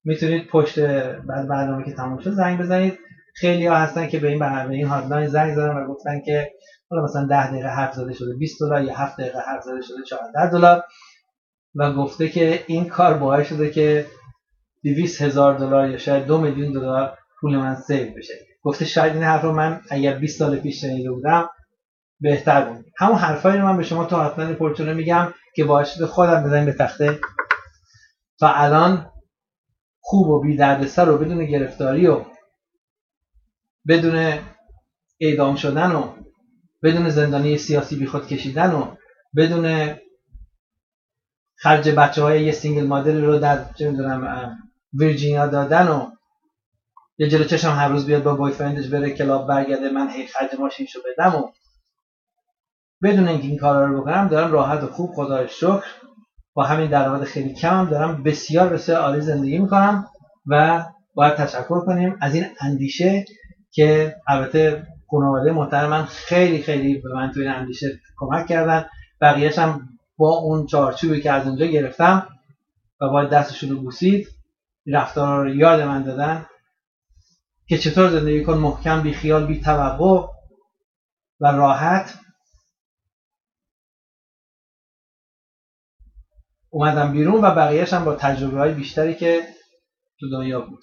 Speaker 1: میتونید پشت بعد برنامه که تموم شد زنگ بزنید. خیلی ها هستن که به این برنامه این هاتلاین زنگ زدن و گفتن که حالا مثلا ده دقیقه حرف زده شده بیست دلار یا هفت دقیقه حرف زده شده چهارده دلار و گفته که این کار باعث شده که دویست هزار دلار یا شاید دو میلیون دلار پول من سیو بشه. گفته شاید این حرف رو من اگر بیست سال پیش شنیده بودم بهتر بود. همون حرفایی رو من به شما تو هاتلاین فورچون میگم که باعث شده خودم بزنم به تخته تا الان خوب و بی دردسر و بدون گرفتاری و بدون اعدام شدن و بدون زندانی سیاسی بی خود کشیدن و بدون خرج بچه های یه سینگل مادر رو در چه میدونم ویرجینیا دادن و یه جلو چشم هر روز بیاد با بای فرندش بره کلاب برگرده من هی خرج ماشینشو بدم و بدون اینکه این کارا رو بکنم دارم راحت و خوب خدای شکر با همین درآمد خیلی کم دارم بسیار بسیار عالی زندگی میکنم و باید تشکر کنیم از این اندیشه که البته خانواده محترم من خیلی خیلی به من توی این اندیشه کمک کردن. بقیه‌اش هم با اون چارچوبی که از اونجا گرفتم و باید دستشون رو بوسید رفتارا رو یاد من دادن که چطور زندگی کن محکم بی خیال بی توقع و راحت. اومدم بیرون و بقیه‌اش هم با تجربه های بیشتری که تو دنیا بود.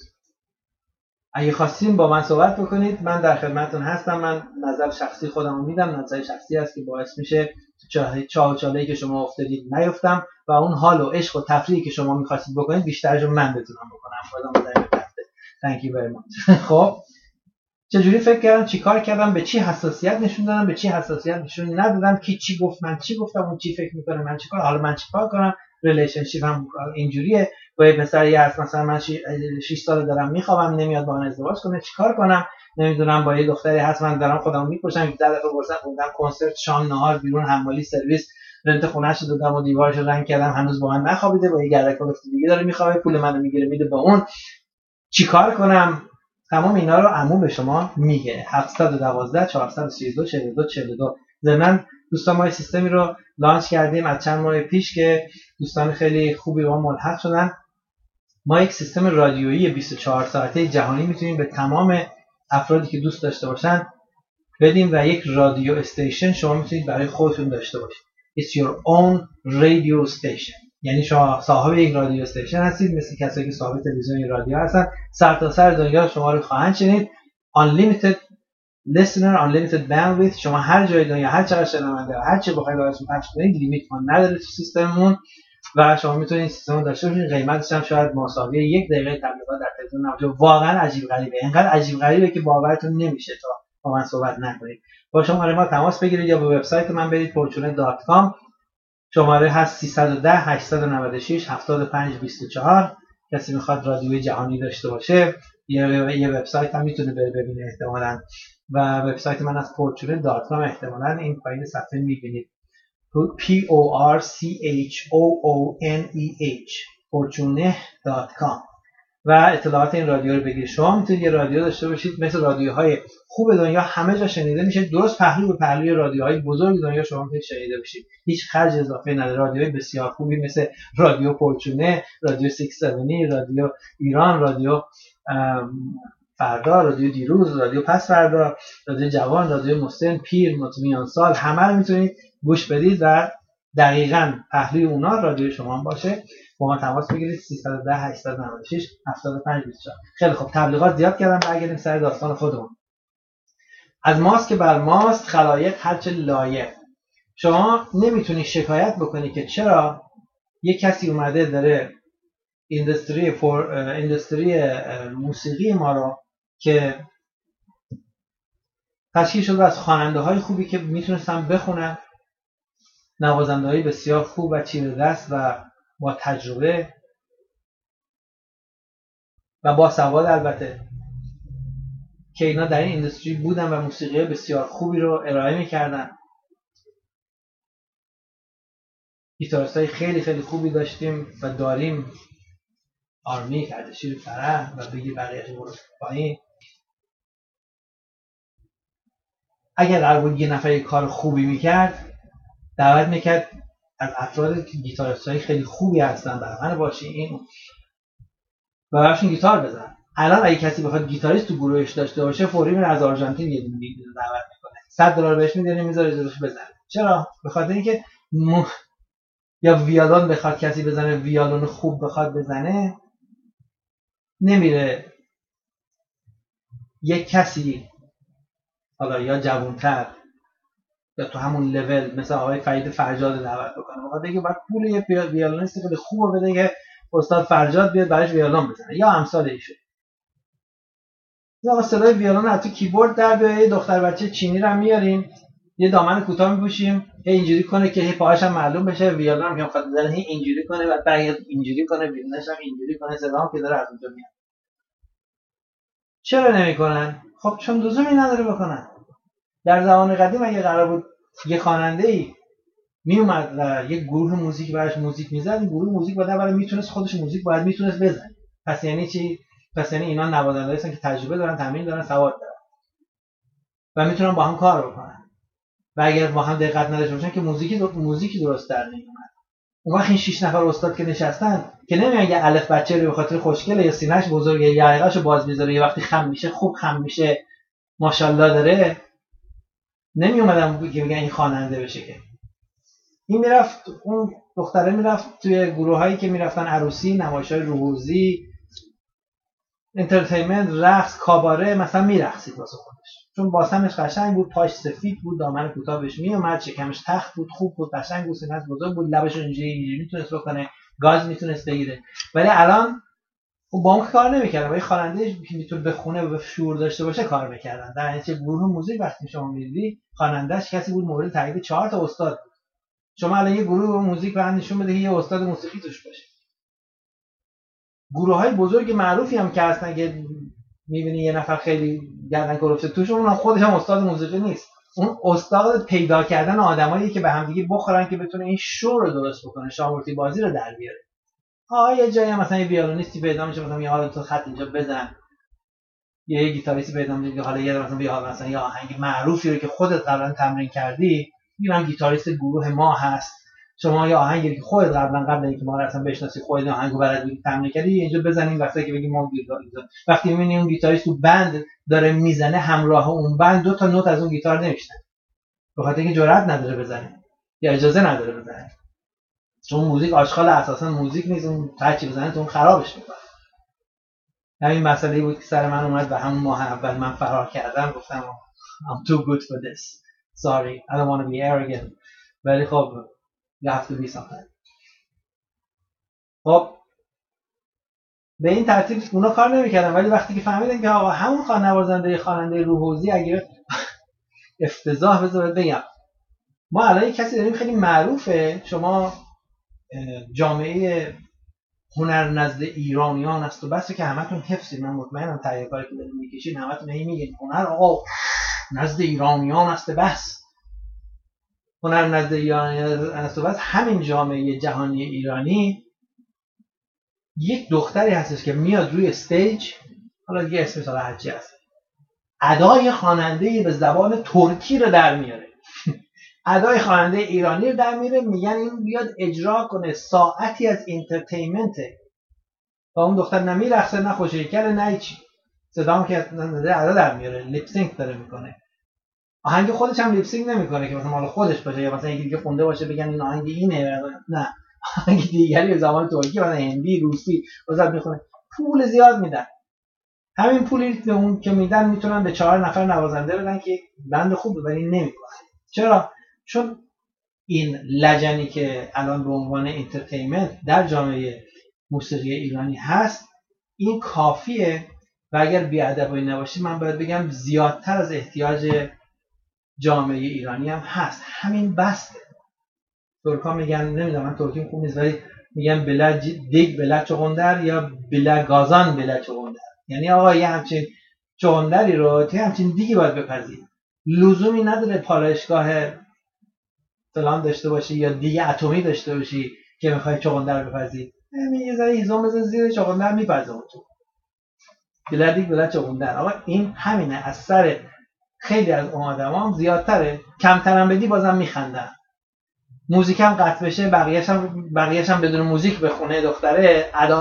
Speaker 1: اگه خواستین با من صحبت بکنید من در خدمتتون هستم. من نظر شخصی خودم رو میدم، نظر شخصی است که باعث میشه چاه و چاله‌ای که شما افتادید نیفتم و اون حال و عشق و تفریحی که شما میخواستید بکنید بیشترش رو من بتونم بکنم. خودم در رفته. Thank you very much. خب چجوری فکر کردم، چیکار کردم، به چی حساسیت نشون دادم، به چی حساسیت نشون ندادم، کی چی گفت من چی گفتم، اون چی فکر میکنه من چیکار، حالا من چیکار کنم. ریلیشنشیپ هم اینجوریه. با یه پسری هست مثلا من شش سال دارم میخوابم نمیاد با من ازدواج کنه چیکار کنم. نمیدونم با یه دختری هست من دارم خودمو میکشم ده دفعه برسم خوندم کنسرت شام نهار بیرون حمالی سرویس رنت خونه‌اش رو دادم و دیوارش رو رنگ کردم هنوز با من نخوابیده با یه گردک گفته دیگه داره میخوابه پول منو میگیره میده با اون چیکار کنم. تمام اینا رو عمو به شما میگه. هفت یک دو چهار سه دو چهار دو چهار دو. ضمن دوستان ما سیستمی رو لانچ کردیم از چند ماه پیش که دوستان خیلی خوبی با ما ملحق شدن. ما یک سیستم رادیویی بیست و چهار ساعته جهانی میتونیم به تمام افرادی که دوست داشته باشن بدیم و یک رادیو استیشن شما میتونید برای خودتون داشته باشید. It's your own radio station. یعنی شما صاحب یک رادیو استیشن هستید مثل کسایی که صاحب تلویزیون رادیو هستن. سر تا سر دنیا شما رو خواهند شنید. Unlimited listener, unlimited bandwidth. شما هر جای دنیا هر چقدر شنونده هر چه بخواید براتون پخش کنید لیمیت ما نداره تو سیستممون و شما میتونید سیستم رو داشته باشید. قیمتش هم شاید مساوی یک دقیقه تبلیغات در تلویزیون نباشه. واقعا عجیب غریبه. اینقدر عجیب غریبه که باورتون نمیشه تا با من صحبت نکنید. با شماره ما تماس بگیرید یا به وبسایت من برید فورچونه دات کام. شماره هست سیصد و ده هشتصد و نود و شش هفتاد و پنج بیست و چهار. کسی میخواد رادیوی جهانی داشته باشه یه یه وبسایت هم میتونه بره ببینه احتمالاً و وبسایت من از فورچونه دات کام احتمالاً این پایین صفحه میبینید. P O R C H O O N E H fortune دات com و اطلاعات این رادیو رو بگیرید. شما میتونید یه رادیو داشته باشید مثل رادیوهای خوب دنیا همه جا شنیده میشه. درست پهلو به پهلوی رادیوهای بزرگ دنیا شما میتونید شنیده باشید. هیچ خرج اضافه نداره. رادیوهای بسیار خوبی مثل رادیو فورچونه، رادیو شش هفتاد، رادیو ایران، رادیو فردا، رادیو دیروز، رادیو پس فردا، رادیو جوان، رادیو مسن، پیر، میان سال همه رو میتونید گوش بدید و دقیقاً پهلوی اونا رادیو شما هم باشه. با ما تماس بگیرید سیصد و ده هشتصد و نود و شش هفتاد و پنج بیست و چهار. خیلی خوب تبلیغات زیاد کردم. برگردیم سر داستان خودمون. از ماست که بر ماست خلایق هرچه لایق. شما نمیتونی شکایت بکنی که چرا یک کسی اومده داره اینداستری فور اینداستری موسیقی ما رو که تشکیل شده از خواننده‌های خوبی که میتونستن بخونن، نوازنده‌های بسیار خوب و چیره دست و با تجربه و با سواد البته که اینا در این اینداستری بودن و موسیقی بسیار خوبی رو ارائه میکردن. گیتاریستای خیلی خیلی خوبی داشتیم و داریم. آرمی، اردشیر فرح و بگی بقیه‌اش برو پایین. اگر قرار بود یه نفر یک کار خوبی میکرد دعوت میکرد از افراد که گیتاریستای خیلی خوبی هستن برای من باشه. این و براشون گیتار بزن. الان اگه کسی بخواد گیتاریست تو گروهش داشته باشه، فوری میره از آرژانتین یه دونه دعوت میکنه، صد دلار بهش میده، میذاره جلوش بزنه. چرا؟ به خاطر اینکه م... یا ویولون بخواد کسی بزنه، ویولون خوب بخواد بزنه، نمیره یک کسی حالا یا جوان‌تر یا تو همون لول مثل آقای فرید فرجاد دعوت بکنه، بخاطر اینکه بعد پول یه ویولونیست خیلی خوبه بده که استاد فرجاد بیاد براش ویولون بزنه یا امثال ایشون. یا صدای ویولون از تو کیبورد در بیاد، یه دختر بچه چینی رو میاریم، یه دامن کوتاه میپوشیم، هی اینجوری کنه که هی پاهاش هم معلوم بشه، ویولون هم که میخواد بزنه هی اینجوری کنه، بعد برگرد اینجوری کنه، ویولونش هم اینجوری کنه، صدام که داره از اونجا میاد. چرا نمیکنن؟ خب چون لزومی نداره بکنن. در زمان قدیم اگه قرار بود یه خواننده‌ای میومد و یه گروه موزیک براش موزیک میزد، این گروه موزیک بعد برای میتونست خودش موزیک باید میتونست بزنه. پس یعنی چی؟ پس یعنی اینا نوازنده‌ای هستن که تجربه دارن، تمرین دارن، سواد دارن و میتونن با هم کار بکنن. و اگر با هم دقت نداشته باشن که موزیکی دو... موزیکی درست در نمیاد. اون وقت این شش نفر استاد که نشستن که نمیگن یه الف بچه رو به خاطر خوشگله یا سینه‌اش بزرگه یا عقلشو باز میذاره، یه وقتی خم میشه خوب خم میشه ماشاءالله داره، نمی اومدن که بگن این خواننده بشه. که این میرفت، اون دختره میرفت توی گروه هایی که میرفتن عروسی، نمایش‌های روحوزی، انترتینمنت، رقص، کاباره، مثلا میرقصید واسه خودش، چون باسنش قشنگ بود، پاش سفید بود، دامن کوتاه بهش میومد، شکمش تخت بود، خوب بود، قشنگ بود، سینه‌اش بزرگ بود، لبش اینجوری اینجوری میتونست بکنه، گاز میتونست بگیره. ولی الان با اون کار نمی‌کردن. ولی خواننده که میتونه بخونه و شعور داشته باشه کار می‌کردن. در نتیجه گروه موزیک وقتی شما می‌دیدی خواننده‌اش کسی بود مورد تایید چهار تا استاد بود. شما الان یه گروه موزیک برند نشون بده که یه استاد موسیقی توش باشه. گروه‌های بزرگ معروفی هم که هستن که می‌بینی یه نفر خیلی گردن کلفته توش، اون خودش هم استاد موسیقی نیست. اون استاد پیدا کردن آدمایی که به هم دیگه بخورن که بتونه این شو رو درست بکنه، شامورتی بازی رو در بیاره. آه یه جایی مثلا یه ویولونیستی پیدا میشه، مثلا یه حالا تو خط اینجا بزن، یه, یه گیتاریستی پیدا میشه که حالا یه مثلا بیا مثلا یه آهنگ معروفی رو که خودت قبلا تمرین کردی، میگم گیتاریست گروه ما هست، شما یه آهنگی که خودت قبلا قبل اینکه ما رو اصلا بشناسی خودت آهنگو بلد بودی تمرین کردی، اینجا بزنیم وقتی که بگیم ما گیتاریست. وقتی میبینی اون گیتاریست تو بند داره میزنه، همراه اون بند دو تا نوت از اون گیتار نمیشنه، به خاطر اینکه جرئت نداره بزنه یا اجازه نداره بزنه، چون موزیک آشغال اساسا موزیک نیست، اون هرچی بزنه تو اون خرابش میکنه. همین مسئله بود که سر من اومد و همون ماه اول من فرار کردم، گفتم I'm too good for this, sorry, I don't want to be arrogant. ولی خب you have to be something. خب به این ترتیب اونا کار نمیکردن، ولی وقتی که فهمیدن که آقا همون خواننده خواننده روحوزی اگه افتضاح بذاره بگم، ما الان کسی داریم خیلی معروفه، شما جامعه هنر نزد ایرانیان است و بس که همتون حفظید، من مطمئنم تهیه کاری که داریم میکشید همتون هی میگین هنر آقا نزد ایرانیان است بس، هنر نزد ایرانیان است بس. همین جامعه جهانی ایرانی یک دختری هستش که میاد روی استیج، حالا دیگه اسمش حالا هرچی هست، ادای خواننده به زبان ترکی رو در میاره ادای خواننده ایرانی رو در میاره، میگن این بیاد اجرا کنه، ساعتی از انترتینمنته. و اون دختر نه میرقصه نه خوشیکره نه چی، صدام که ادا در میاره، لیپ سینک داره میکنه. آهنگ خودش هم لیپ سینک نمیکنه که مثلا مال خودش باشه یا مثلا یکی دیگه خونده باشه بگن این آهنگ اینه، نه، آهنگ دیگری به زبان ترکی مثلا هندی روسی واسه میخونه، پول زیاد میدن. همین پولی که اون که میدن میتونن به چهار نفر نوازنده بدن که بند خوب ولی نمیکنن. چرا؟ چون این لجنی که الان به عنوان انترتینمنت در جامعه موسیقی ایرانی هست این کافیه و اگر بی‌ادبی نباشی من باید بگم زیادتر از احتیاج جامعه ایرانی هم هست. همین بسته. ترکا میگن، نمیدونم من ترکیم خوب نیست ولی میگن بلا دیگ بلا چغندر یا بلا گازان بلا چغندر، یعنی آقا یه همچین چغندری رو توی همچین دیگی باید بپزی، لزومی نداره پالایشگاه فلان داشته باشی یا دیگه اتمی داشته باشی که میخوای چغندر بپزی، همین یه ذره هیزم بزن زیر چغندر میپزه تو بلا دیگ بلا چغندر. آقا این همینه، از سر خیلی از اون آدما هم زیادتره، کمتر هم بدی بازم میخندن. موزیک هم قطع بشه، بقیه‌اش هم بقیه‌اش هم بدون موزیک بخونه دختره ادا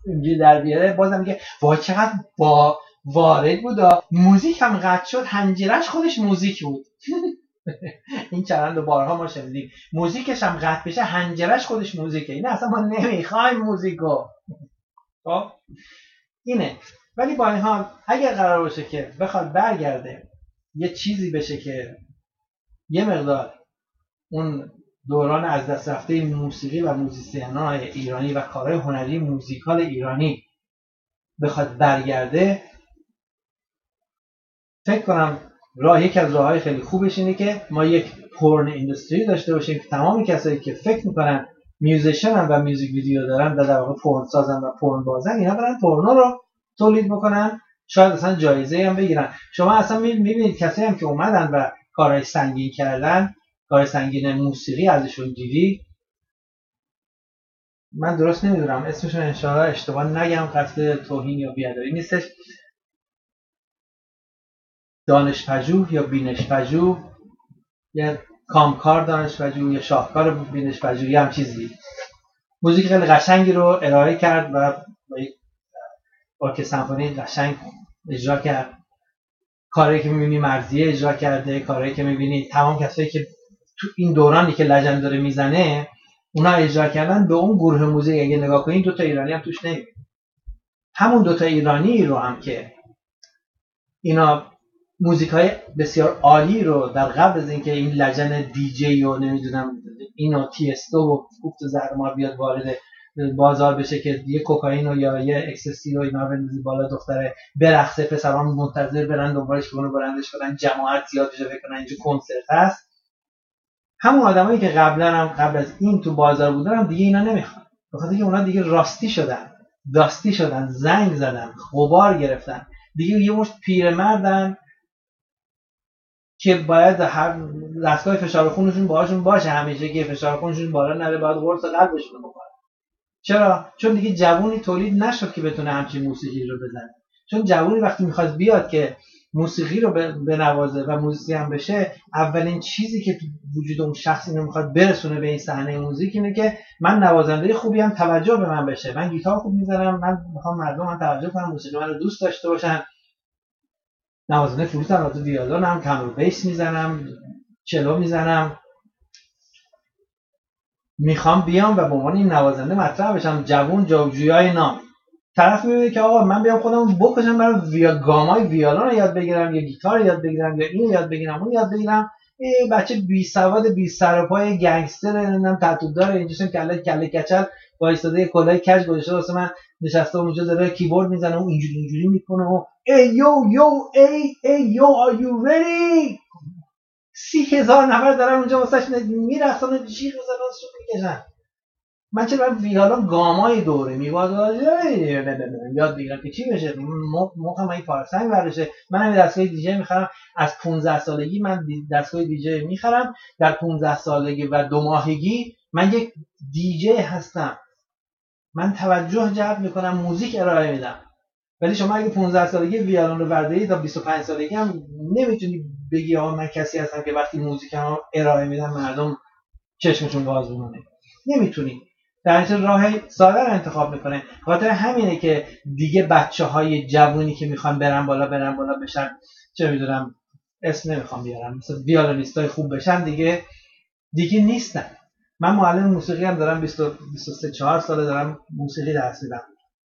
Speaker 1: اینجوری در بیاره بازم میگه وای چقدر با وارد بود. موزیک هم قطع شد، حنجرش خودش موزیک بود. این چند رو بارها ما شنیدیم. موزیکش هم قطع بشه حنجرش خودش موزیکه. این اصلا ما نمیخوایم موزیکو. خب اینه. ولی با این حال اگر قرار باشه که بخواد برگرده یه چیزی بشه که یه مقدار اون دوران از دست رفته موسیقی و موزیسین‌های ایرانی و کارهای هنری موزیکال ایرانی بخواد برگرده، فکر کنم راه یک از راه‌های خیلی خوبش اینه که ما یک پورن اینداستری داشته باشیم که تمام کسایی که فکر میکنن میوزیشن هم و میوزیک ویدیو دارن و در واقع پورن سازن و پورن بازن، اینا برن پورنو رو تولید بکنن، شاید اصلا جایزه هم بگیرن. شما اصلا میبینید کسایی هم که اومدن و کارهای سنگین کردن، کار سنگین موسیقی ازشون دیدی، من درست نمیدونم اسمشون، انشاءالله اشتباه نگم، قصد توهین یا بیادبی نیستش، دانشپژوه یا بینشپژوه یا کامکار دانشپژوه یا شاهکار بینشپژوه یا هم چیزی، موزیک خیلی قشنگی رو ارائه کرد و با یک ارکستر سمفونی قشنگ اجرا کرد. کاری که می‌بینی مرضیه اجرا کرده، کاری که می‌بینی تمام کسایی که تو این دورانی که لجند داره میزنه اونا اجرا کردن، به اون گروه موزیک اگه نگاه کنین دو تا ایرانی هم توش نمی‌بینی. همون دو تا ایرانی رو هم که اینا موزیکای بسیار عالی رو در قبل از اینکه این لجن دیجی و نمیدونم اینو تی استو و کوفت زرمار بیاد وارد بازار بشه که یه کوکائین و یا یه اکستسی و اینا بندازی بالا دختره برقصه، پسرام منتظر برن دنبالش که اونو برندش کنن، جماعت زیاد بشه بکنن اینجا کنسرت هست. همون آدمایی که قبلا هم قبل از این تو بازار بودن هم دیگه اینا نمیخوان، بخاطر اینکه اونا دیگه راستی شدن، داستی شدن، زنگ زدن، غبار گرفتن، دیگه یه مشت پیرمردن که باید هر دستگاه فشار خونشون باهاشون باشه، همیشه که فشار خونشون بالا نره، باید قرص قلبشون بخوره. چرا؟ چون دیگه جوونی تولید نشد که بتونه همچین موسیقی رو بزنه. چون جوونی وقتی میخواد بیاد که موسیقی رو بنوازه و موزیسین بشه، اولین چیزی که تو وجود اون شخص اینو میخواد برسونه به این صحنه موزیک اینه که من نوازنده خوبی هم، توجه به من بشه، من گیتار خوب میزنم، من میخوام مردم من توجه کنن، موسیقی من رو دوست داشته باشن، نوازنده فلوت هم، تو ویولونم، کمر و بیس میزنم، چلو میزنم، میخوام بیام و به عنوان این نوازنده مطرح بشم. جوون جوجویای نام طرف میبینه که آقا من بیام خودم بکشم برای ویا گامای ویولون رو یاد بگیرم یا گیتار رو یاد بگیرم یا اینو یاد بگیرم اون یاد بگیرم، ای بچه بی سواد بی سر و پای گنگستر نمیدونم تتو داره اینجاشم کله کله کچل با ایستاده کلاه کج گذاشته واسه من نشسته اونجا داره کیبورد میزنه و اینجوری اینجوری میکنه و ای یو یو ای ای یو آر یو ردی، سی هزار نفر دارن اونجا واسش میرقصن و جیغ میزنن و سوت میکشن. من چرا باید ویالا گامای دوره میواد یاد بگیرم که چی بشه، مخم این پارسنگ بردشه. من همین دستگاه دیجی میخرم، از پونزده سالگی من دستگاه دیجی میخرم، در پونزده سالگی و دو ماهگی من یک دیجی هستم، من توجه جلب میکنم، موزیک ارائه میدم. ولی شما اگه پونزده سالگی ویولون رو برداری تا بیست و پنج سالگی هم نمیتونی بگی آقا من کسی هستم که وقتی موزیکم ارائه میدم مردم چشمشون باز بمونه. نمیتونی. در این راه ساده رو انتخاب میکنه. خاطر همینه که دیگه بچه‌های جوونی که میخوان برن بالا برن بالا بشن، چه میدونم اسم نمیخوام بیارم، مثلا ویولونیستای خوب بشن، دیگه دیگه نیستن. من معلم موسیقی هم دارم، بیست و سه چهار ساله دارم موسیقی درس میدم.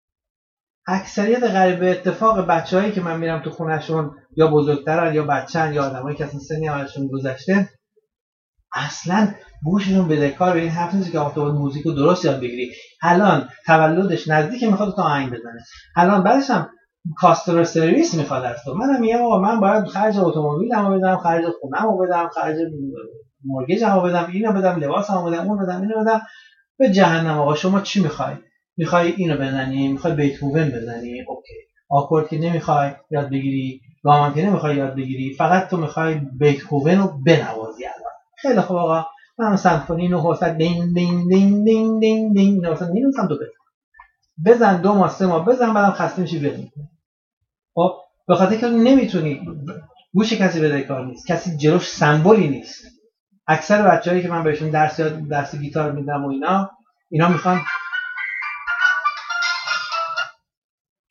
Speaker 1: اکثریت غریب اتفاق بچه‌هایی که من میرم تو خونه‌شون یا بزرگترن یا بچه‌ن یا آدمایی که اصلا سنی ازشون گذشته، اصلا گوششون بدهکار به این حرف نیست که آقا موزیک رو درست یاد بگیری. الان تولدش نزدیکه میخواد تو آهنگ بزنه، الان بعدش هم کاستمر سرویس میخواد از تو. منم میگم آقا من باید خرج اتومبیلمو بدم، خرج خونه‌مو بدم، خرج مورگیجمو بدم، اینو بدم، لباسمو بدم، اون بدم، اینو بدم. به جهنم آقا شما چی میخوای؟ میخوای اینو بزنی، میخوای بیتهوون بزنی، اوکی. آکورد که نمیخوای یاد بگیری، گام که نمیخوای یاد بگیری، فقط تو میخوای بیتهوون رو بنوازی. الان خیلی خوب آقا، من سمفونی نو هوست دین دین دین دین دین دین نه مثلا می‌نویسم، تو بزن بزن دو ماه سه ماه بزن، بعدم خسته میشی ول می‌کنی. خب به خاطر که نمیتونی، گوش کسی بدهکار نیست، کسی جلوش سمبولی نیست. اکثر بچه‌هایی که من بهشون درس درس گیتار میدم و اینا اینا میخوان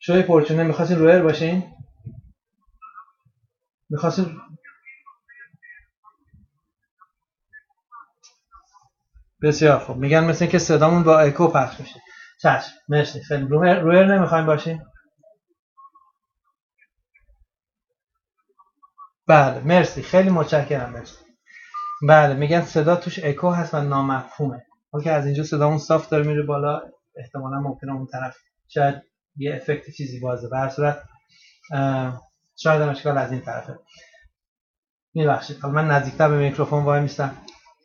Speaker 1: شوی پرچونه میخواستین رویر باشین؟ میخواستین بسیار خوب. میگن مثل اینکه صدامون با اکو پخش میشه. چشم، مرسی. خیلی رویر, رویر نمیخوایم باشین؟ بله مرسی، خیلی متشکرم. مرسی. بله میگن صدا توش اکو هست و نامفهومه. اوکی، از اینجا صدامون صاف داره میره بالا، احتمالاً ممکنه اون طرف شاید یه افکت چیزی بازه. به هر صورت شاید هم اشکال از این طرفه. میبخشید. حالا من نزدیکتر به میکروفون وای میستم.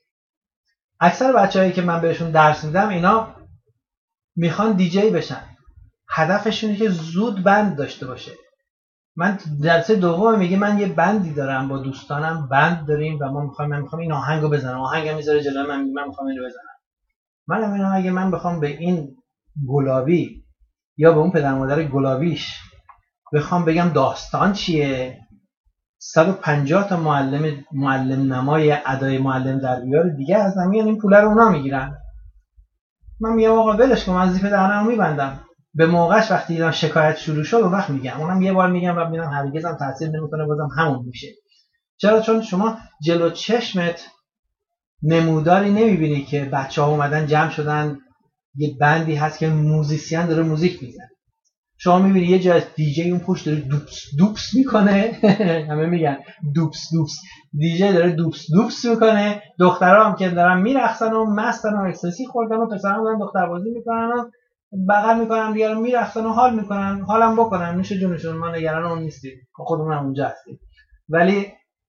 Speaker 1: اکثر بچه‌هایی که من بهشون درس میدم اینا میخوان دیجی بشن. هدفشونه که زود بند داشته باشه. من جلسه دوم میگه من یه بندی دارم با دوستانم، بند داریم و ما میخوایم من میخوام این آهنگو بزنم. آهنگم میذاره جلوی من، میگه من میخوام اینو بزنم. منم میگم اگه من بخوام به این گلابی یا به اون پدر مادر گلابیش بخوام بگم داستان چیه، صد و پنجاه تا معلم معلم نمای ادای معلم در بیار دیگه از میان این پول رو اونا میگیرن. من میگم آقا ولش کن، من وظیفه دهنمو میبندم. به موقعش وقتی اینا شکایت شروع شد اون وقت میگم. اونم یه بار میگم و میبینم هرگز هم تاثیر نمیکنه، بازم همون میشه. چرا؟ چون شما جلو چشمت نموداری نمیبینی که بچه‌ها اومدن جمع شدن، یه بندی هست که موزیسین داره موزیک میزنه. شما میبینی یه جای دیجی اون پشت داره دوپس دوپس میکنه. همه میگن دوپس دوپس. دیجی داره دوپس دوپس میکنه. دخترها هم که دارن میرقصن و مستن و اکستازی خوردن و پسرها دارن دختربازی میکنن و بغل میکنن دیگه، میرقصن و حال میکنن. حالم بکنن، میشه جونشون، ما نگران اون نیستیم، خودمون هم اونجا هستیم. ولی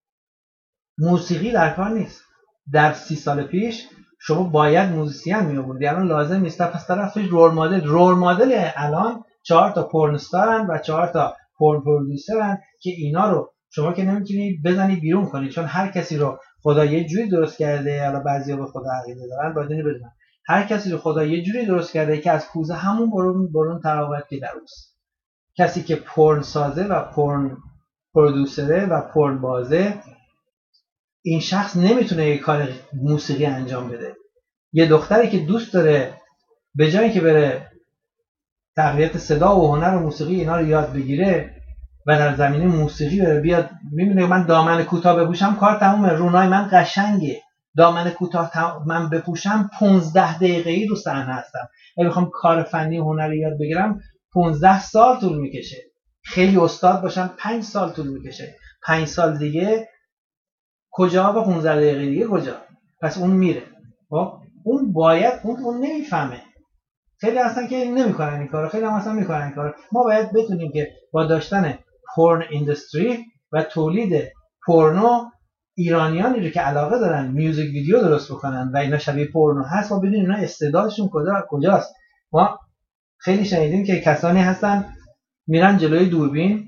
Speaker 1: موسیقی در کار نیست. در سی سال پیش شما باید موزیسین میآوردی، الان لازم نیست. پس طرف رول مدل رول مدل الان چهار تا پورن استارن و چهار تا پورن پرودوسرن که اینا رو شما که نمیتونی بزنی بیرون کنی، چون هر کسی رو خدا یه جوری درست کرده. حالا بعضیا به خدا عقیده دارن، باید اینو بدونن هر کسی رو خدا یه جوری درست کرده که از کوزه همون برون برون تراوت که دروست. کسی که پورن سازه و پورن پرودوسره و پورن بازه، این شخص نمیتونه یه کار موسیقی انجام بده. یه دختری که دوست داره به جایی که بره تقویت صدا و هنر و موسیقی اینا رو یاد بگیره و در زمینه موسیقی بره بیاد، میبینه من دامن کوتاه بپوشم کار تمومه، رونای من قشنگه، دامن کوتاه من بپوشم پانزده دقیقه‌ای رو صحنه هستم. اگه بخوام کار فنی و هنری یاد بگیرم پانزده سال طول میکشه. خیلی استاد باشم پنج سال طول میکشه. پنج سال دیگه کجا با پانزده دقیقه دیگه کجا؟ پس اون میره. خب اون باید اون اون نمیفهمه. خیلی اصلا که نمیکنن این کارو، خیلی هم اصلا میکنن این کارو. ما باید بدونیم که با داشتن پورن اینداستری و تولید پورنو، ایرانیانی رو که علاقه دارن میوزیک ویدیو درست بکنن و اینا شبیه پورنو هست، ما بدونیم اینا استعدادشون کجا کجاست. ما خیلی شنیدیم که کسانی هستن میرن جلوی دوربین،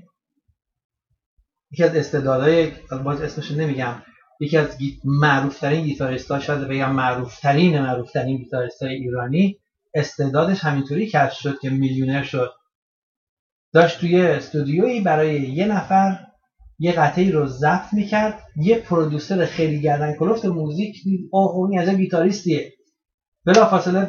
Speaker 1: یکی از استعدادهای باز اسمش نمیگم، یکی از معروف ترین گیتاریست‌ها، شاید بگم معروف ترین معروف ترین گیتاریست‌های ایرانی، استعدادش همینطوری کشف شد که میلیونر شد. داشت توی استودیویی برای یه نفر یه قطعی رو ضبط میکرد، یه پرودوسر خیلی گردن کلفت موزیک دید اوه این عجب گیتاریستیه، بلافاصله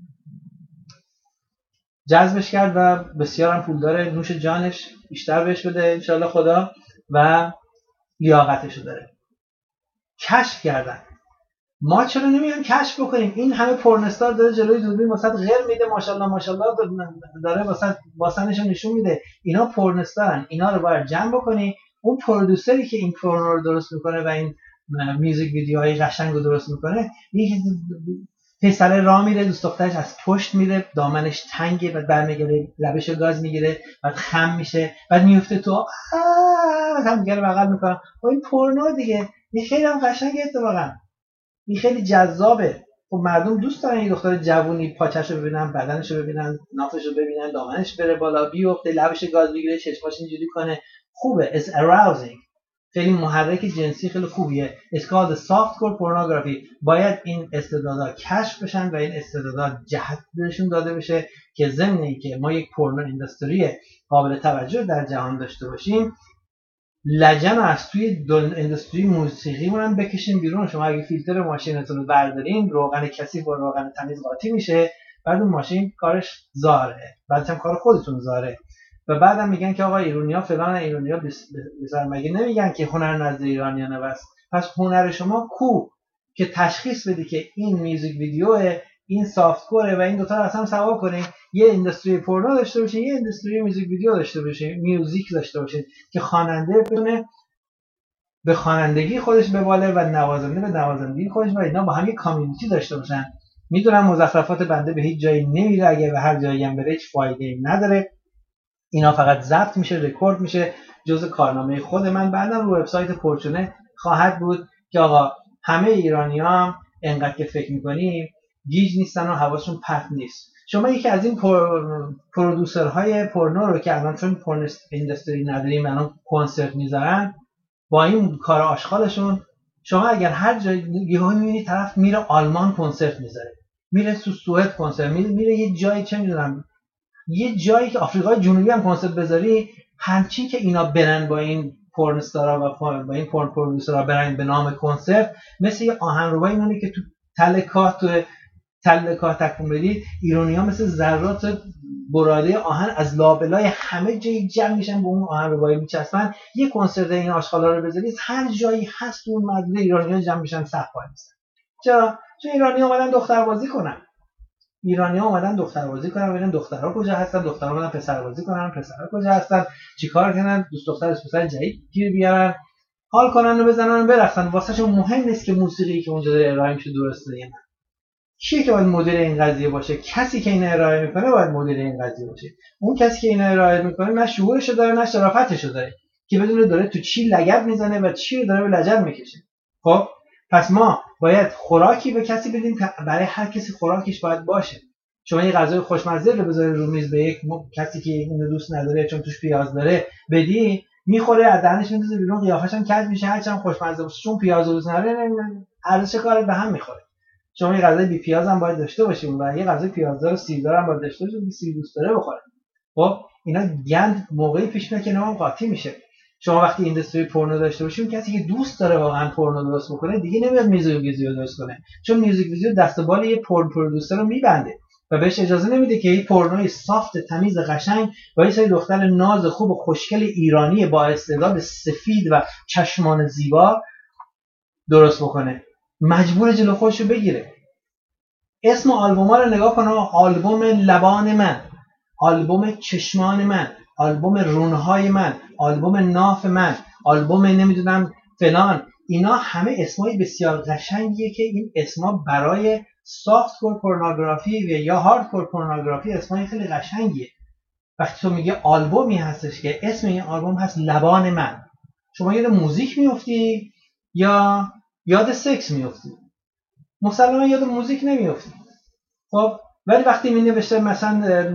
Speaker 1: جذبش کرد و بسیار هم پول داره، نوش جانش بیشتر بهش بده انشالله خدا، و لیاقتشو داره. کشف کردن. ما چرا نمیایم کشف بکنیم؟ این همه پورنستار داره جلوی دوربین واسط غیر میده، ماشاءالله ماشاءالله داره واسط واسنشو نشون میده. اینا پورنستارن، اینا رو باید جمع بکنی. اون پرودوسری که این پورنو رو درست میکنه و این میوزیک ویدیوهای قشنگ رو درست میکنه، یک پسر راه میره، دوست دخترش از پشت میره، دامنش تنگه، بعد برمیگره لبشو گاز میگیره، بعد خم میشه، بعد میفته تو هم دیگه بغل میکنه. و این پورنو دیگه، این خیلی هم قشنگه اتفاقا، این خیلی جذابه. خب مردم دوست دارن این دختر جوونی پاچه‌شو ببینن، بدنشو ببینن، نافشو ببینن، دامنش بره بالا، بیفته، لبش گاز بگیره، چشماش اینجوری کنه. خوبه. it's arousing. خیلی محرک جنسی خیلی خوبیه. it's called the softcore pornography. باید این استعدادها کشف بشن و این استعدادها جهت بهشون داده بشه که ضمن اینکه ما یک پورنو اینداستری قابل توجه در جهان داشته باشیم، لجن از توی اندستری موسیقی مون هم بکشیم بیرون. شما اگه فیلتر ماشینتون رو بردارین، روغن کثیف با روغن تمیز قاطی میشه، بعد اون ماشین کارش زاره، بعدش هم کار خودتون زاره. و بعدم میگن که آقا ایرانی‌ها فلان، ایرانی‌ها بسر، مگه نمیگن که هنر نزد ایرانیانه بس؟ پس هنر شما کو که تشخیص بدی که این میوزیک ویدیوه، این سافت‌کوره و این دوتا رو اصلا سوا کنیم، یه اینداستری پورنو داشته باشین، یه اینداستری میوزیک ویدیو داشته باشین، میوزیک داشته باشین که خواننده بتونه به خوانندگی خودش بباله و نوازنده به نوازندگی خودش و اینا با هم یه کامیونیتی داشته باشن. میدونم مزخرفات بنده به هیچ جایی نمیره، اگه به هر جایی هم بره هیچ فایده‌ای نداره. اینا فقط ضبط میشه، رکورد میشه، جزء کارنامه خود من بعدم رو وبسایت پورچونه خواهد بود که آقا همه ایرانی‌ها هم انقدر که فکر می‌کنیم گیج نیستن و حواسشون پرت نیست. شما یکی از این پر... پرودوسرهای پورنو رو که الان چون پورن اینداستری نداریم الان کنسرت میذارن با این کار آشغالشون، شما اگر هر جایی یهو می‌بینی طرف میره آلمان کنسرت میذاره، میره تو سوئد کنسرت میره، میره یه جایی چه میدونم یه جایی که آفریقای جنوبی هم کنسرت بذاری، همچین که اینا برن با این پورن استارا و با این پورن پرودوسرها برن به نام کنسرت، مثل یه آهنربایی میمونه که تو تله کاه تو تله کاه تکون بدی، ایرانی‌ها مثل ذرات براده آهن از لابلای همه جای جمع میشن به اون آهنربایی میچسبن. یه کنسرت این آشغالا رو بذاری هر جایی هست اون مدرسه ایرانی‌ها جمع میشن صف وای میستن. چرا؟ چون ایرانی‌ها اومدن دختربازی کنن. ایرانی‌ها اومدن دختربازی کنن، ببینن دخترها کجا هستن، دخترها اومدن پسربازی کنن، پسرها کجا هستن، چیکار کنن، دوست دختر دوست پسر جدید گیر بیارن، حال کنن و بزنن و برقصن. واسهشون مهم نیست که موسیقی که اونجا داره ارائه میشه درسته یا نه. کیه که باید مدیر این قضیه باشه؟ کسی که این ارائه میکنه باید مدیر این قضیه باشه. اون کسی که این ارائه میکنه نه شعورشو داره نه شرافتشو داره که بدونه داره تو چی لگد میزنه و چی رو داره به لجن میکشه. خب پس ما باید خوراکی به کسی بدیم که برای هر کسی خوراکش باید باشه. شما یه غذای خوشمزه رو بذاری رو میز به یک کسی که اینو دوست نداره چون توش پیاز داره بدی، میخوره از دهنش میندازه بیرون، قیافش هم کج میشه، هرچند خوشمزه باشه چون پیاز دوست نداره ارزش کارت به هم میخوره. شما یه غذای بی پیاز هم باید داشته باشی و یه غذای پیازدار و سیردار هم باید داشته باشی که سیر دوست داره بخوره. خب اینا گند موقعی پیش میاد که نام قاطی میشه. شما وقتی اینداستری پورنو داشته باشین، کسی که دوست داره واقعا پورنو درست بکنه دیگه نمیاد میوزیک ویدیو درست کنه، چون میوزیک ویدیو دست و بال یه پورن پرودوسر رو میبنده و بهش اجازه نمیده که یه پورنوی سافت تمیز قشنگ با یه سری دختر ناز خوب و خوشگل ایرانی با استعداد سفید و چشمان زیبا درست بکنه. مجبور جلو خودشو بگیره. اسم آلبوما رو نگاه کن، آلبوم لبان من، آلبوم چشمان من، آلبوم رونهای من، آلبوم ناف من، آلبوم نمیدونم فلان، اینا همه اسمای بسیار قشنگیه که این اسما برای سافت کور پورنوگرافی یا هارد کور پورنوگرافی اسمای خیلی قشنگیه. وقتی تو میگه آلبومی هستش که اسم این آلبوم هست لبان من، شما یاد موزیک میفتی یا یاد سکس میفتی؟ مسلما یاد موزیک نمیفتی. خب ولی وقتی می نوشته مثلا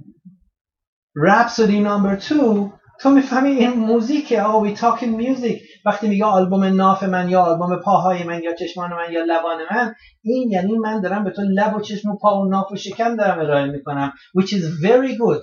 Speaker 1: رپسودی نمبر دو، تو میفهمی این موزیکه. آه وی تاکینگ میوزیک. وقتی میگه آلبوم ناف من یا آلبوم پاهای من یا چشمان من یا لبان من، این یعنی من دارم به تو لب و چشم و پا و ناف و شکم دارم ارائه میکنم، which is very good.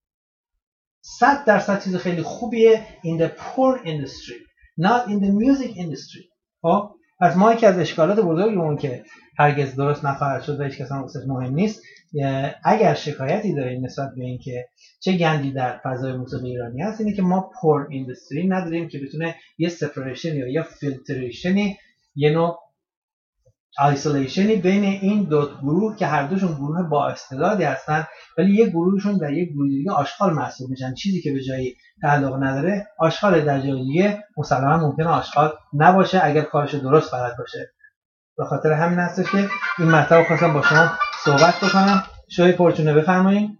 Speaker 1: صد درصد چیز خیلی خوبیه in the porn industry not in the music industry. خب پس ما یکی از اشکالات بزرگمون که هرگز درست نخواهد شد و هیچ کس هم واسش مهم نیست، اگر شکایتی داریم نسبت به این که چه گندی در فضای موسیقی ایرانی هست، اینه که ما پورن اینداستری نداریم که بتونه یه سپریشن یا یه فیلتریشنی، یه نوع آیسولیشنی بین این دو گروه که هر دوشون گروه با استعدادی هستن ولی یه گروهشون در یک گروه دیگه آشغال محسوب میشن. چیزی که به جایی تعلق نداره آشغال در جای دیگه مسلما ممکنه آشغال نباشه اگر کارش درست بلد باشه. به خاطر همین هستش که این مطلب رو خواستم با شما صحبت بکنم. شوی پورچونه بفرمایید.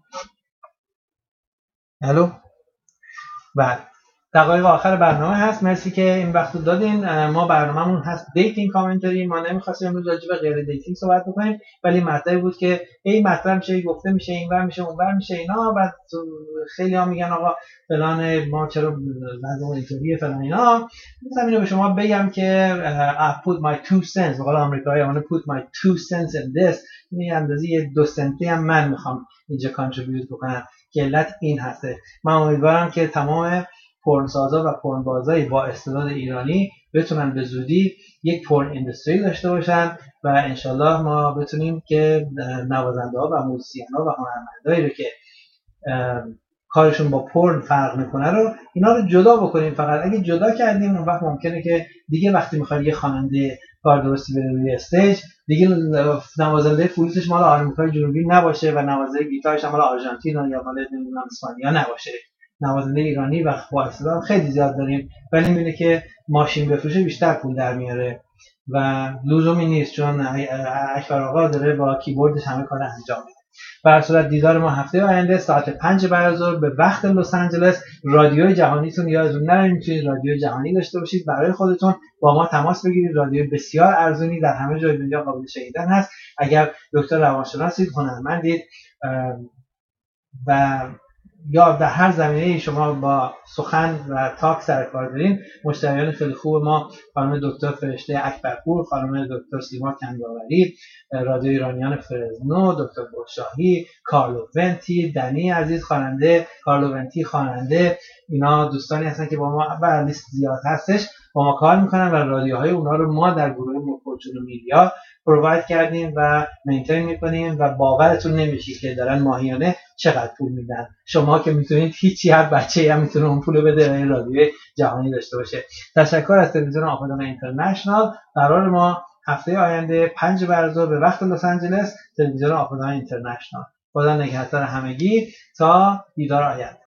Speaker 1: الو بله دقایق آخر برنامه هست. مرسی که این وقت رو دادین. ما برنامه‌مون هست دیتینگ کامنتری. ما نمی‌خواستیم امروز راجع به غیر دیتینگ صحبت بکنیم ولی مطلبی بود که این مطلب میشه گفته میشه اینور میشه اونور میشه اینا. بعد خیلی ها میگن آقا فلان ما چرا لازم اینطوریه فلان اینا. مثلا اینو به شما بگم که I put my two cents، به قول آمریکایی I want to put my two cents in this. این اندازه یه دو سنتی هم من میخوام اینجا کانتریبیوت بکنم که علت این هسته. من امیدوارم که تمام پورنسازا و پورنبازای با استعداد ایرانی بتونن به زودی یک پورن اینداستری داشته باشن و انشالله ما بتونیم که نوازنده ها و موزیسین ها و هنرمندایی رو که کارشون با پورن فرق میکنه رو اینا رو جدا بکنیم. فقط اگه جدا کردیم اون وقت ممکنه که دیگه وقتی میخواد یه خواننده کار درستی بره روی استیج دیگه نوازنده فلوتش مال آمریکای جنوبی نباشه و نوازنده گیتارش مال آرژانتین یا مال نمیدونم اسپانیا نباشه. نوازنده ایرانی و با خیلی زیاد داریم ولی میبینه که ماشین بفروشه بیشتر پول در میاره و لزومی نیست چون اکبر آقا داره با کیبوردش همه کار انجام میده. به هر صورت دیدار ما هفته آینده ساعت پنج بعد از ظهر به وقت لس آنجلس. رادیوی جهانیتون یادتون نره میتونید رادیوی جهانی داشته باشید برای خودتون، با ما تماس بگیرید. رادیو بسیار ارزونی در همه جای دنیا قابل شنیدن هست. اگر دکتر روانشناسید، هنرمندید و یا در هر زمینه شما با سخن و تاک سر کار دارین، مشتریان خیلی خوب ما خانم دکتر فرشته اکبرپور، خانم دکتر سیما کنداوری، رادیو ایرانیان فرزنو، دکتر بوشاهی، کارلو ونتی، دنی عزیز خواننده، کارلو ونتی خواننده، اینا دوستانی هستن که با ما و لیست زیاد هستش با ما کار میکنن و رادیوهای اونا رو ما در گروه موفورچون میدیا پروواید کردیم و مینتین میکنیم و باورتون نمیشه که دارن ماهیانه چقدر پول میدن. شما که میتونید هیچی، هر بچه‌ای هم میتونه اون پولو بده و این رادیو جهانی داشته باشه. تشکر از تلویزیون آپادان اینترنشنال. قرار ما هفته آینده پنج بعد از ظهر به وقت لس آنجلس تلویزیون آپادان اینترنشنال. خدا نگهدار همگی تا دیدار آینده.